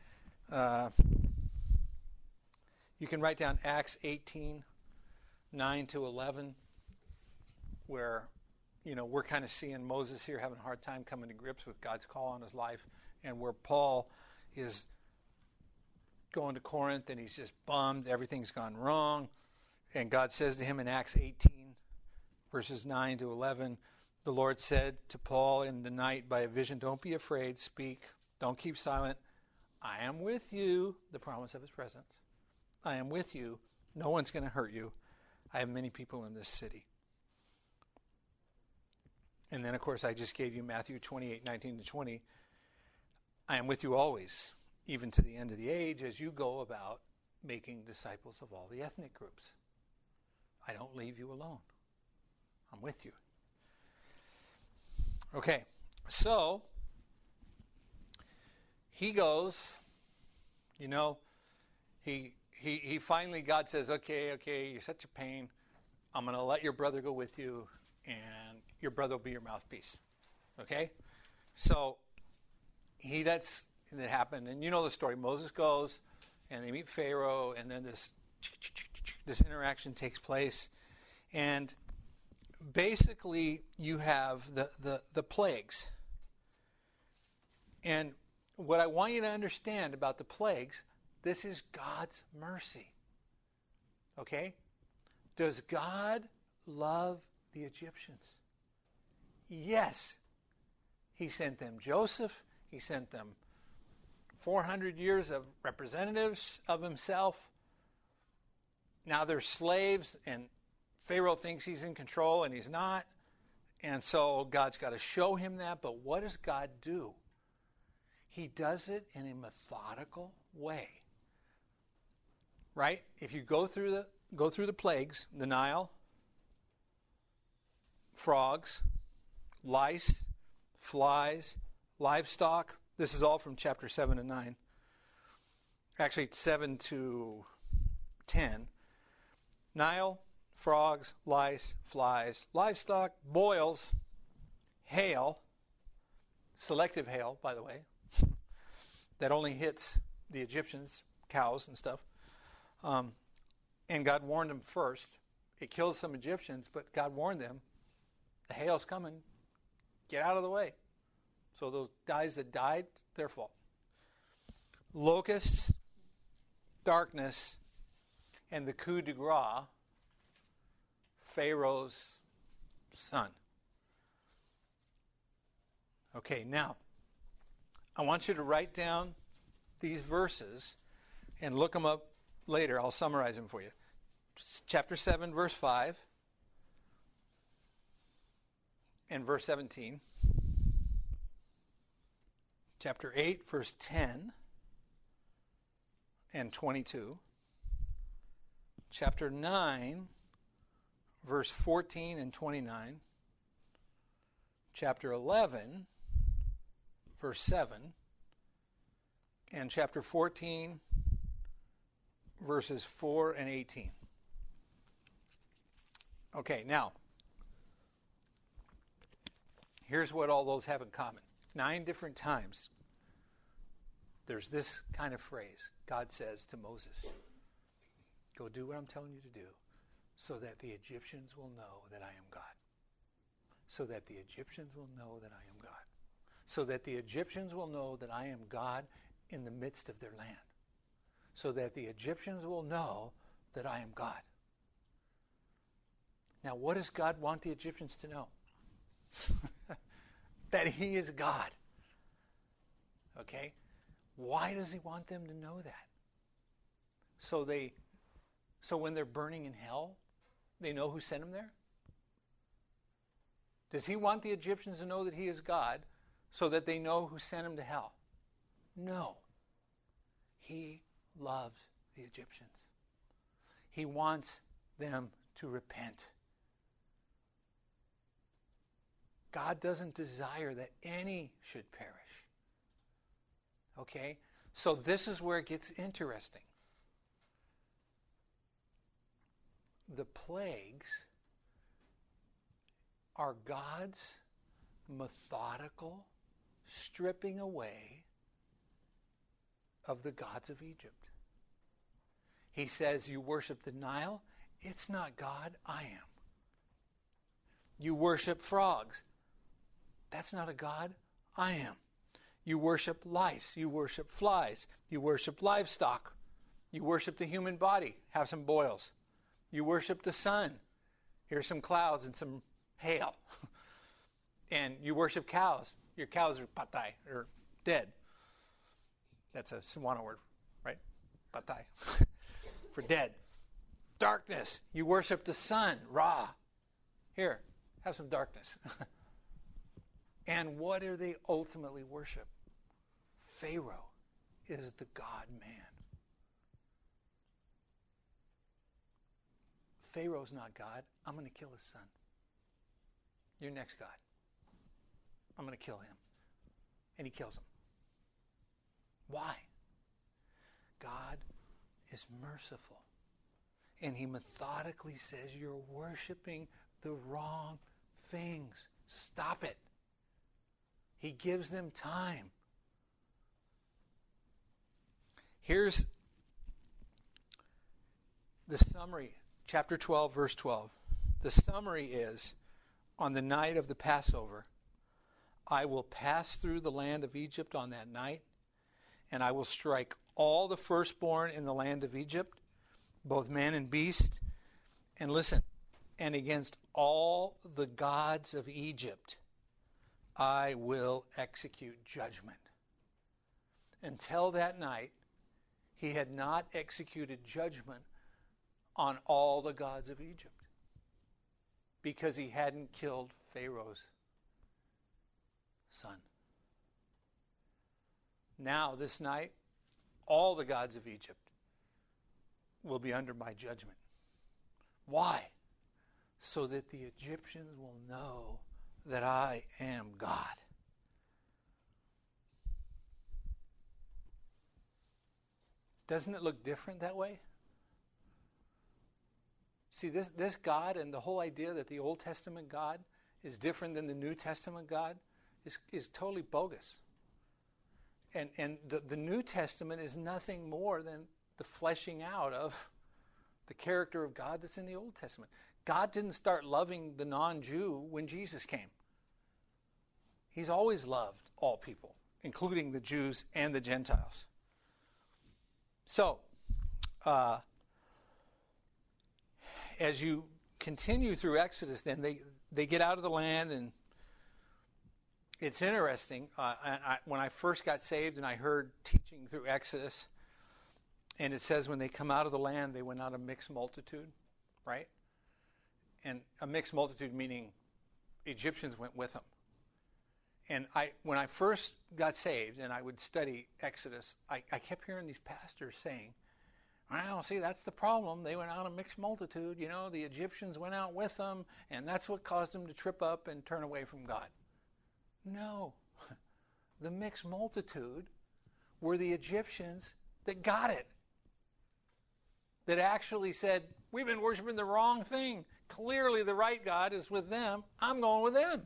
You can write down Acts 18, 9 to 11, where, we're kind of seeing Moses here having a hard time coming to grips with God's call on his life, and where Paul is going to Corinth and he's just bummed, everything's gone wrong. And God says to him in Acts 18, verses 9 to 11, the Lord said to Paul in the night by a vision, don't be afraid, speak, don't keep silent. I am with you, the promise of his presence. I am with you. No one's going to hurt you. I have many people in this city. And then, of course, I just gave you Matthew 28, 19 to 20. I am with you always, even to the end of the age, as you go about making disciples of all the ethnic groups. I don't leave you alone. I'm with you. Okay, so he goes, he finally, God says, okay, you're such a pain. I'm going to let your brother go with you, and your brother will be your mouthpiece. Okay? So he lets it happen. And you know the story. Moses goes, and they meet Pharaoh, and then this interaction takes place. And basically, you have the plagues. And what I want you to understand about the plagues, this is God's mercy. Okay? Does God love the Egyptians? Yes. He sent them Joseph. He sent them 400 years of representatives of himself. Now they're slaves, and Pharaoh thinks he's in control, and he's not. And so God's got to show him that. But what does God do? He does it in a methodical way. Right? If you go through the plagues, the Nile, frogs, lice, flies, livestock. This is all from chapter 7 and 9. Actually, 7 to 10. Nile, frogs, lice, flies, livestock, boils, hail, selective hail, by the way, that only hits the Egyptians, cows and stuff. And God warned them first. It kills some Egyptians, but God warned them, the hail's coming. Get out of the way. So those guys that died, their fault. Locusts, darkness, and the coup de grace, Pharaoh's son. Okay, now, I want you to write down these verses and look them up later. I'll summarize them for you. Chapter 7, verse 5 and verse 17. Chapter 8, verse 10 and 22. Chapter 9, verse 14 and 29. Chapter 11, verse 7. And chapter 14, verses 4 and 18. Okay, now, here's what all those have in common. 9 different times, there's this kind of phrase. God says to Moses, go do what I'm telling you to do, so that the Egyptians will know that I am God. So that the Egyptians will know that I am God. So that the Egyptians will know that I am God in the midst of their land. So that the Egyptians will know that I am God. Now, what does God want the Egyptians to know? That he is God. Okay? Why does he want them to know that? So when they're burning in hell, they know who sent them there? Does he want the Egyptians to know that he is God so that they know who sent him to hell? No. He loves the Egyptians. He wants them to repent. God doesn't desire that any should perish. Okay? So this is where it gets interesting. The plagues are God's methodical stripping away of the gods of Egypt. He says, you worship the Nile, it's not God, I am. You worship frogs, that's not a God, I am. You worship lice, you worship flies, you worship livestock, you worship the human body, have some boils. You worship the sun, here's some clouds and some hail. And you worship cows, your cows are patai, or dead. That's a Swana word, right? Patai. For dead. Darkness, you worship the sun, Ra. Here, have some darkness. And what do they ultimately worship? Pharaoh is the God-man. Pharaoh's not God. I'm going to kill his son. You're next, God. I'm going to kill him. And he kills him. Why? God is merciful. And he methodically says, you're worshiping the wrong things. Stop it. He gives them time. Here's the summary, chapter 12, verse 12. The summary is, on the night of the Passover, I will pass through the land of Egypt on that night, and I will strike all the firstborn in the land of Egypt, both man and beast. And listen, and against all the gods of Egypt, I will execute judgment. Until that night, he had not executed judgment on all the gods of Egypt because he hadn't killed Pharaoh's son. Now, this night, all the gods of Egypt will be under my judgment. Why? So that the Egyptians will know that I am God. Doesn't it look different that way? See, this God and the whole idea that the Old Testament God is different than the New Testament God is totally bogus. And the New Testament is nothing more than the fleshing out of the character of God that's in the Old Testament. God didn't start loving the non-Jew when Jesus came. He's always loved all people, including the Jews and the Gentiles. So, as you continue through Exodus, then they get out of the land, and it's interesting. When I first got saved and I heard teaching through Exodus, and it says when they come out of the land, they went out a mixed multitude, right? And a mixed multitude meaning Egyptians went with them. And when I first got saved and I would study Exodus, I kept hearing these pastors saying, well, see, that's the problem. They went out a mixed multitude. You know, the Egyptians went out with them, and that's what caused them to trip up and turn away from God. No. The mixed multitude were the Egyptians that got it. That actually said, we've been worshiping the wrong thing. Clearly the right God is with them. I'm going with them.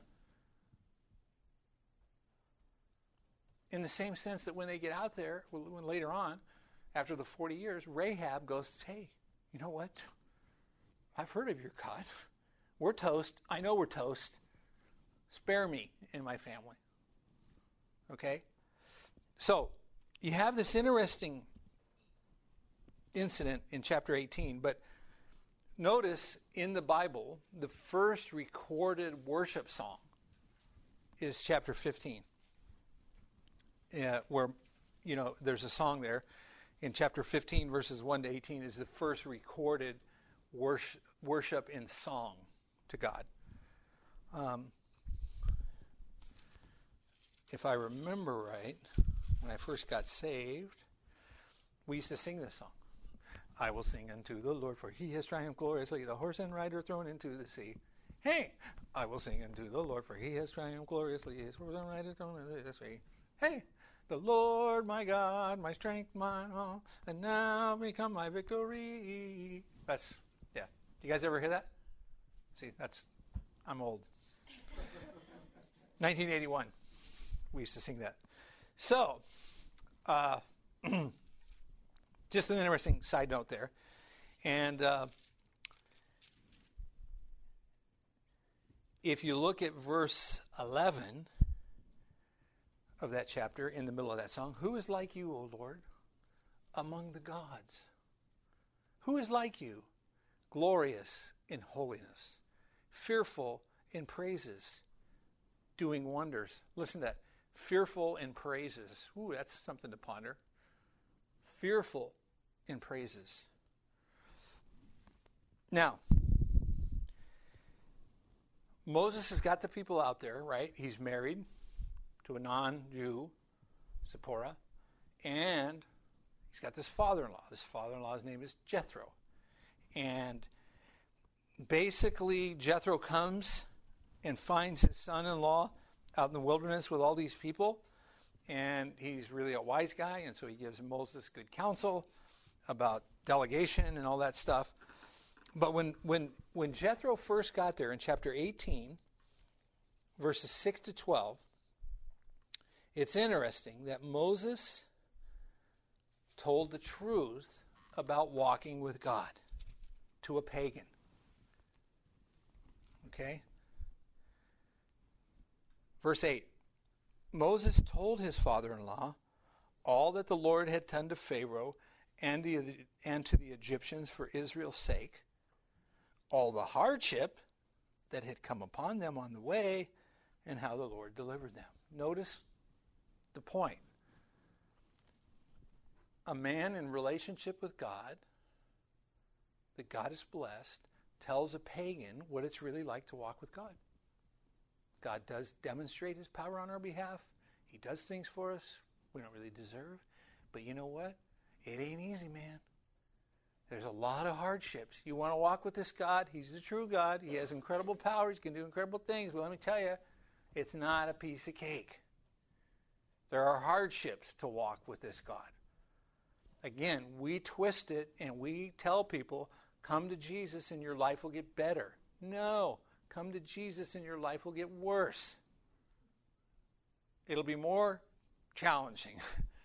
In the same sense that when they get out there, when later on, after the 40 years, Rahab goes, hey, you know what? I've heard of your God. We're toast. I know we're toast. Spare me and my family. Okay? So, you have this interesting incident in chapter 18, but notice in the Bible, the first recorded worship song is chapter 15. Where, you know, there's a song there. In chapter 15, verses 1 to 18, is the first recorded worship in song to God. If I remember right, when I first got saved, we used to sing this song. I will sing unto the Lord, for he has triumphed gloriously, the horse and rider thrown into the sea. Hey! I will sing unto the Lord, for he has triumphed gloriously, his horse and rider thrown into the sea. Hey! The Lord, my God, my strength, my all, and now become my victory. That's, yeah. You guys ever hear that? See, I'm old. 1981, we used to sing that. So, just an interesting side note there. And if you look at verse 11 of that chapter, in the middle of that song, who is like you, O Lord, among the gods? Who is like you, glorious in holiness, fearful in praises, doing wonders? Listen to that. Fearful in praises. Ooh, that's something to ponder. Fearful in praises. Now, Moses has got the people out there, right? He's married to a non-Jew, Zipporah, and he's got this father-in-law. This father-in-law's name is Jethro. And basically, Jethro comes and finds his son-in-law out in the wilderness with all these people, and he's really a wise guy, and so he gives Moses good counsel about delegation and all that stuff. But when Jethro first got there in chapter 18, verses 6 to 12, it's interesting that Moses told the truth about walking with God to a pagan. Okay? Verse 8, Moses told his father-in-law all that the Lord had done to Pharaoh and to the Egyptians for Israel's sake, all the hardship that had come upon them on the way, and how the Lord delivered them. Notice the point. A man in relationship with God, that God is blessed, tells a pagan what it's really like to walk with God. God does demonstrate his power on our behalf. He does things for us we don't really deserve. But you know what? It ain't easy, man. There's a lot of hardships. You want to walk with this God? He's the true God. He has incredible power. He can do incredible things. But let me tell you, it's not a piece of cake. There are hardships to walk with this God. Again, we twist it and we tell people, come to Jesus and your life will get better. No. Come to Jesus and your life will get worse. It'll be more challenging.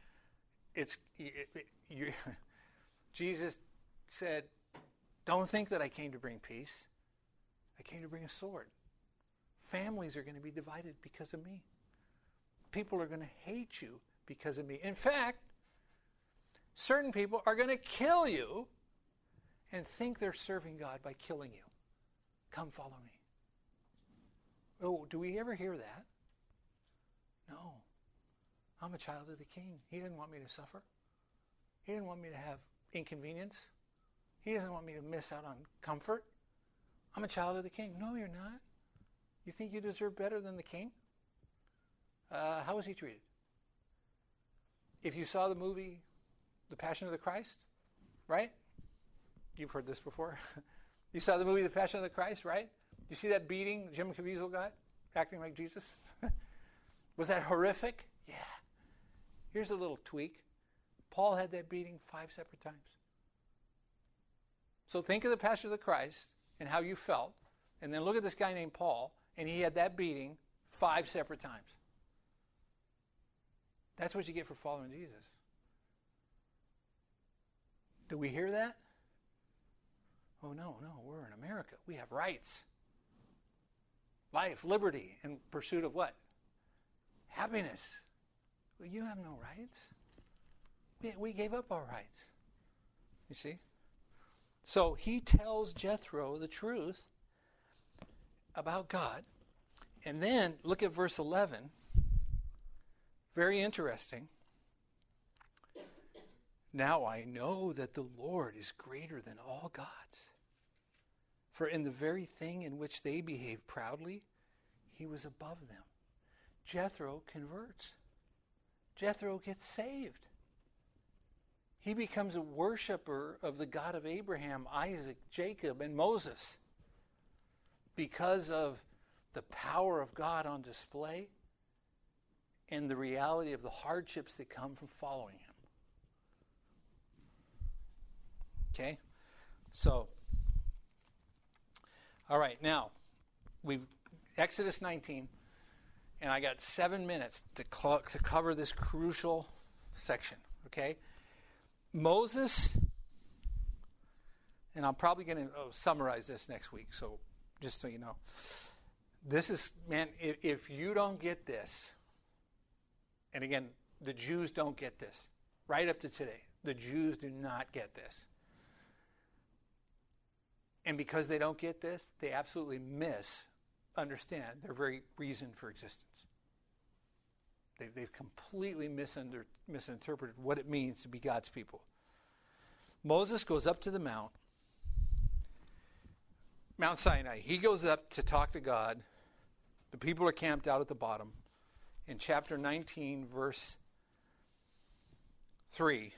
Jesus said, don't think that I came to bring peace. I came to bring a sword. Families are going to be divided because of me. People are going to hate you because of me. In fact, certain people are going to kill you and think they're serving God by killing you. Come follow me. Oh, do we ever hear that? No. I'm a child of the King. He didn't want me to suffer. He didn't want me to have inconvenience. He doesn't want me to miss out on comfort. I'm a child of the King. No, you're not. You think you deserve better than the King? How was he treated? If you saw the movie The Passion of the Christ, right? You've heard this before. You saw the movie The Passion of the Christ, right? You see that beating Jim Caviezel got, acting like Jesus? Was that horrific? Yeah. Here's a little tweak. Paul had that beating 5 separate times. So think of the Passion of the Christ and how you felt, and then look at this guy named Paul, and he had that beating 5 separate times. That's what you get for following Jesus. Do we hear that? Oh, no, we're in America. We have rights. Life, liberty, and pursuit of what? Happiness. Well, you have no rights. We gave up our rights. You see? So he tells Jethro the truth about God. And then look at verse 11. Very interesting. Now I know that the Lord is greater than all gods. For in the very thing in which they behaved proudly, he was above them. Jethro converts. Jethro gets saved. He becomes a worshiper of the God of Abraham, Isaac, Jacob, and Moses because of the power of God on display and the reality of the hardships that come from following him. Okay? So, all right, now, we've Exodus 19, and I got 7 minutes to cover this crucial section, okay? Moses, and I'm probably going to summarize this next week, so just so you know. This is, man, if you don't get this, and again, the Jews don't get this, right up to today, the Jews do not get this. And because they don't get this, they absolutely misunderstand their very reason for existence. They've completely misinterpreted what it means to be God's people. Moses goes up to the Mount Sinai. He goes up to talk to God. The people are camped out at the bottom. In chapter 19, verse 3,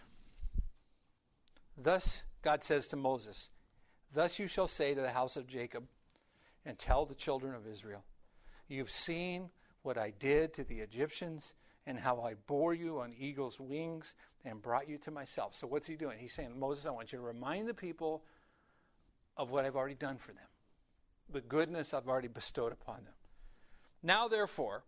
thus God says to Moses, thus you shall say to the house of Jacob and tell the children of Israel, you've seen what I did to the Egyptians and how I bore you on eagle's wings and brought you to myself. So what's he doing? He's saying, Moses, I want you to remind the people of what I've already done for them, the goodness I've already bestowed upon them. Now, therefore,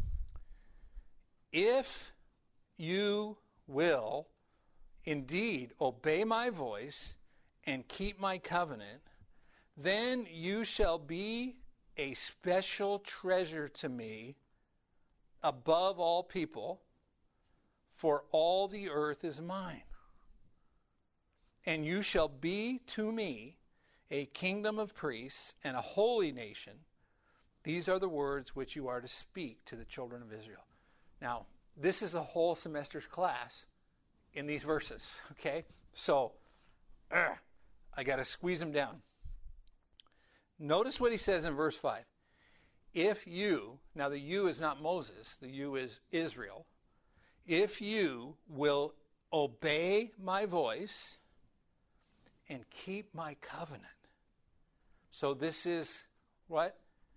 if you will indeed obey my voice and keep my covenant, then you shall be a special treasure to me above all people, for all the earth is mine. And you shall be to me a kingdom of priests and a holy nation. These are the words which you are to speak to the children of Israel. Now, this is a whole semester's class in these verses, okay? So, I got to squeeze them down. Notice what he says in verse 5. If you, now the you is not Moses, the you is Israel. If you will obey my voice and keep my covenant. So this is what?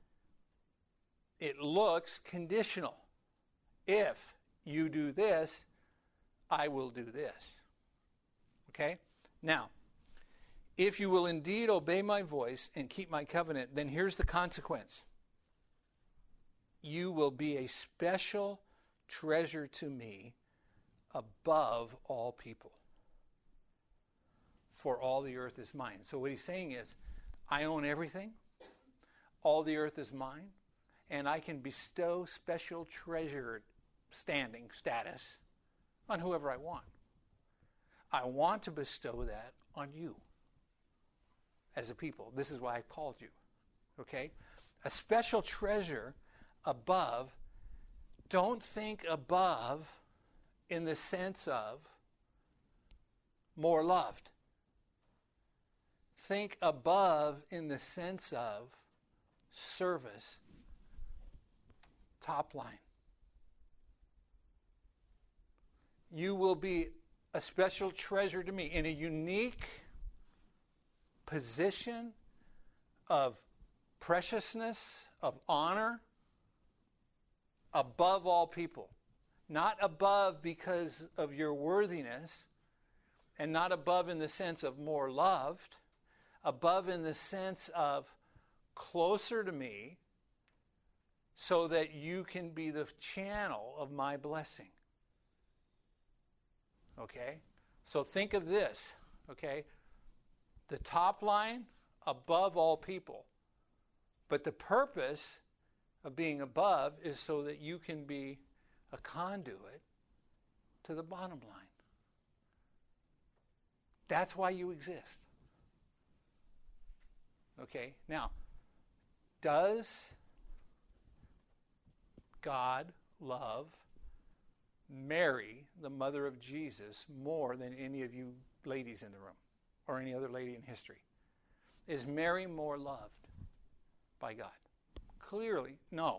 It looks conditional. If you do this, I will do this. Okay? Now, if you will indeed obey my voice and keep my covenant, then here's the consequence. You will be a special treasure to me above all people. For all the earth is mine. So what he's saying is, I own everything. All the earth is mine. And I can bestow special treasure status on whoever I want. I want to bestow that on you as a people. This is why I called you. Okay? A special treasure above. Don't think above in the sense of more loved. Think above in the sense of service. Top line. You will be a special treasure to me in a unique position of preciousness, of honor, above all people. Not above because of your worthiness, and not above in the sense of more loved, above in the sense of closer to me, so that you can be the channel of my blessing. Okay? So think of this, okay? The top line, above all people. But the purpose of being above is so that you can be a conduit to the bottom line. That's why you exist. Okay? Now, does God love Mary, the mother of Jesus, more than any of you ladies in the room or any other lady in history? Is Mary more loved by God? Clearly, no.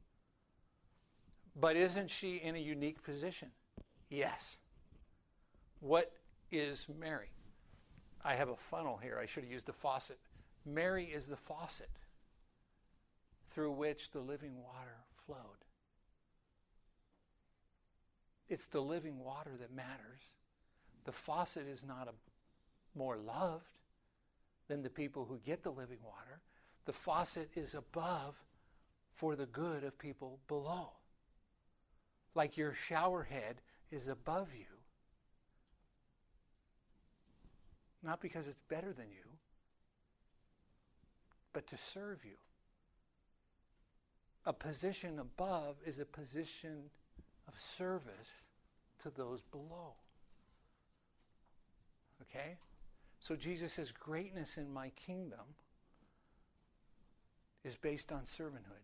But isn't she in a unique position? Yes. What is Mary? I have a funnel here. I should have used the faucet. Mary is the faucet through which the living water flowed. It's the living water that matters. The faucet is not more loved than the people who get the living water. The faucet is above for the good of people below. Like your shower head is above you. Not because it's better than you, but to serve you. A position above is a position of service to those below. Okay? So Jesus says, greatness in my kingdom is based on servanthood.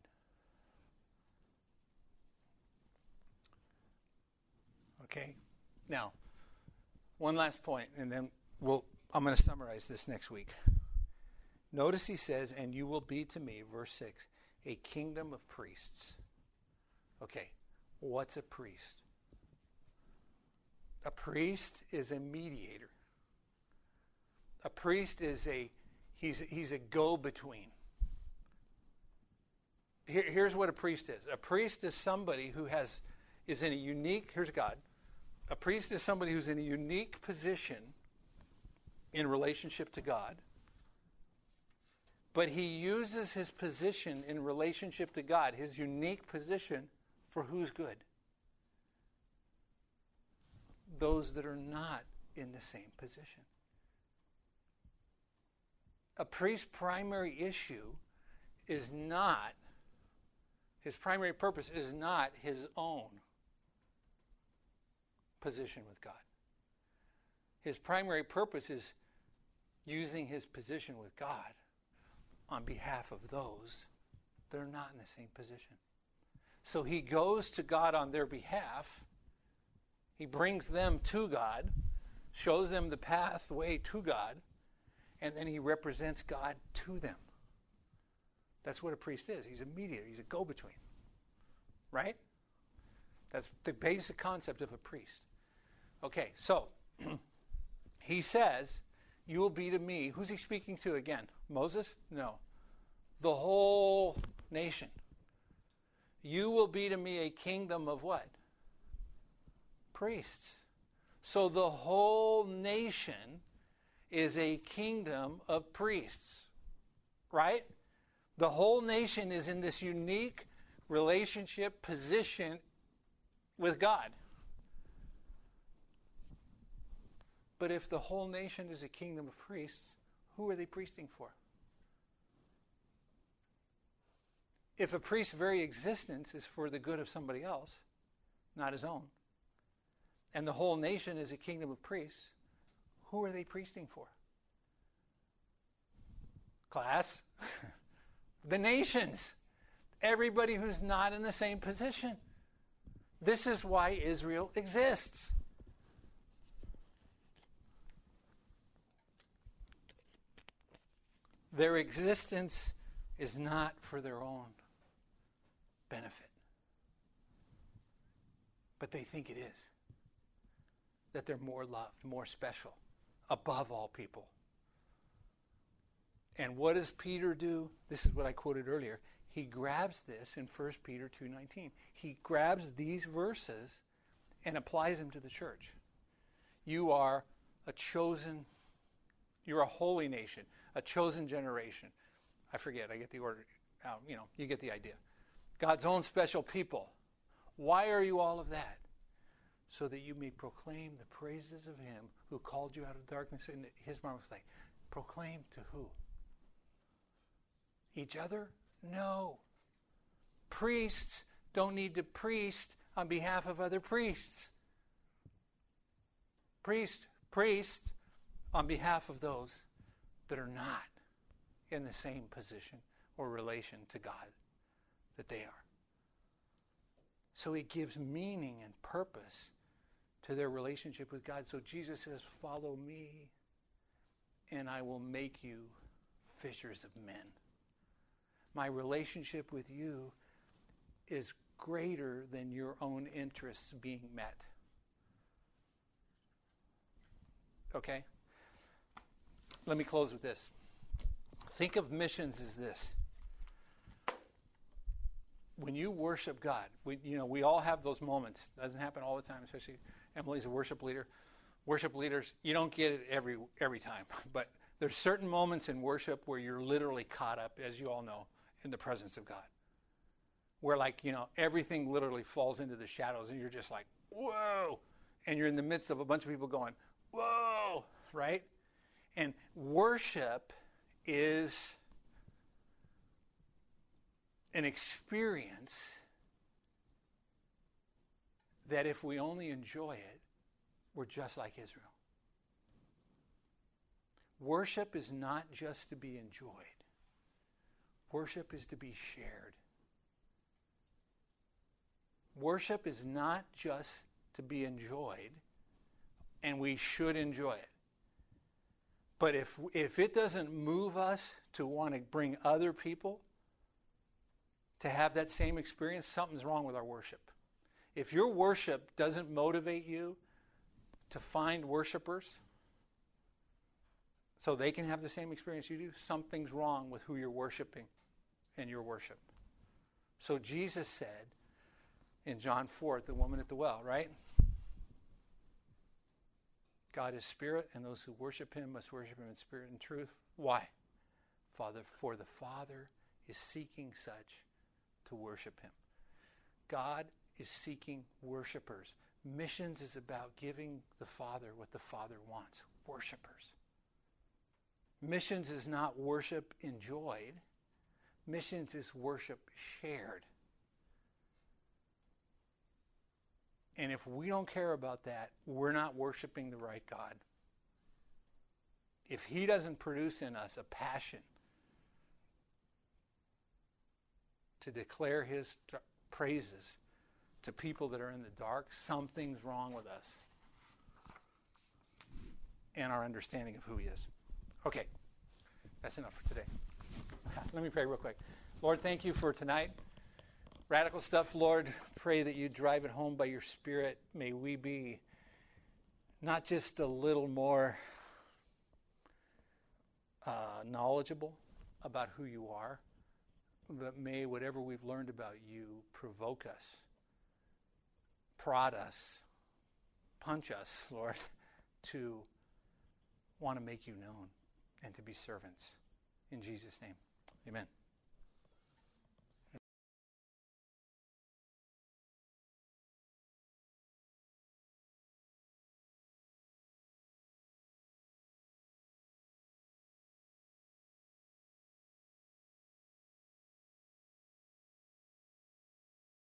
Okay? Now, one last point, and then I'm going to summarize this next week. Notice he says, and you will be to me, verse 6, a kingdom of priests. Okay, what's a priest? A priest is a mediator. A priest is he's a go-between. here's what a priest is. A priest is somebody who is in a unique, here's God. A priest is somebody who's in a unique position in relationship to God, but he uses his position in relationship to God, his unique position, for who's good? Those that are not in the same position. A priest's primary issue is not, his primary purpose is not his own position with God. His primary purpose is using his position with God on behalf of those that are not in the same position. So he goes to God on their behalf. He brings them to God, shows them the pathway to God, and then he represents God to them. That's what a priest is. He's a mediator. He's a go-between. Right? That's the basic concept of a priest. Okay, so he says, you will be to me. Who's he speaking to again? Moses? No. The whole nation. You will be to me a kingdom of what? Priests. So the whole nation is a kingdom of priests. Right? The whole nation is in this unique relationship position with God. But if the whole nation is a kingdom of priests, who are they priesting for? If a priest's very existence is for the good of somebody else, not his own, and the whole nation is a kingdom of priests, who are they priesting for? Class? The nations. Everybody who's not in the same position. This is why Israel exists. Their existence is not for their own benefit. But they think it is. That they're more loved, more special, above all people. And what does Peter do? This is what I quoted earlier. He grabs this in 1 Peter 2:19. He grabs these verses and applies them to the church. You are a chosen, you're a holy nation, a chosen generation. I forget, I get the order out, you get the idea. God's own special people. Why are you all of that? So that you may proclaim the praises of him who called you out of darkness into his marvelous light. Proclaim to who? Each other? No. Priests don't need to priest on behalf of other priests. Priest on behalf of those that are not in the same position or relation to God that they are. So it gives meaning and purpose to their relationship with God. So Jesus says, follow me and I will make you fishers of men. My relationship with you is greater than your own interests being met. Okay? Let me close with this. Think of missions as this. When you worship God, we all have those moments. It doesn't happen all the time, especially Emily's a worship leader. Worship leaders, you don't get it every time. But there's certain moments in worship where you're literally caught up, as you all know, in the presence of God. Where everything literally falls into the shadows and you're just like, whoa. And you're in the midst of a bunch of people going, whoa, right? And worship is an experience that if we only enjoy it, we're just like Israel. Worship is not just to be enjoyed. Worship is to be shared. Worship is not just to be enjoyed, and we should enjoy it. But if it doesn't move us to want to bring other people to have that same experience, something's wrong with our worship. If your worship doesn't motivate you to find worshipers so they can have the same experience you do, something's wrong with who you're worshiping in your worship. So Jesus said in John 4, the woman at the well, right? God is spirit, and those who worship him must worship him in spirit and truth. Why? For the Father is seeking such to worship him. God is seeking worshipers. Missions is about giving the Father what the Father wants. Worshipers. Missions is not worship enjoyed. Missions is worship shared. And if we don't care about that, we're not worshiping the right God. If he doesn't produce in us a passion to declare his praises to people that are in the dark, something's wrong with us and our understanding of who he is. Okay, that's enough for today. Let me pray real quick. Lord, thank you for tonight. Radical stuff, Lord. Pray that you drive it home by your Spirit. May we be not just a little more knowledgeable about who you are, but may whatever we've learned about you provoke us, prod us, punch us, Lord, to want to make you known and to be servants. In Jesus' name, amen.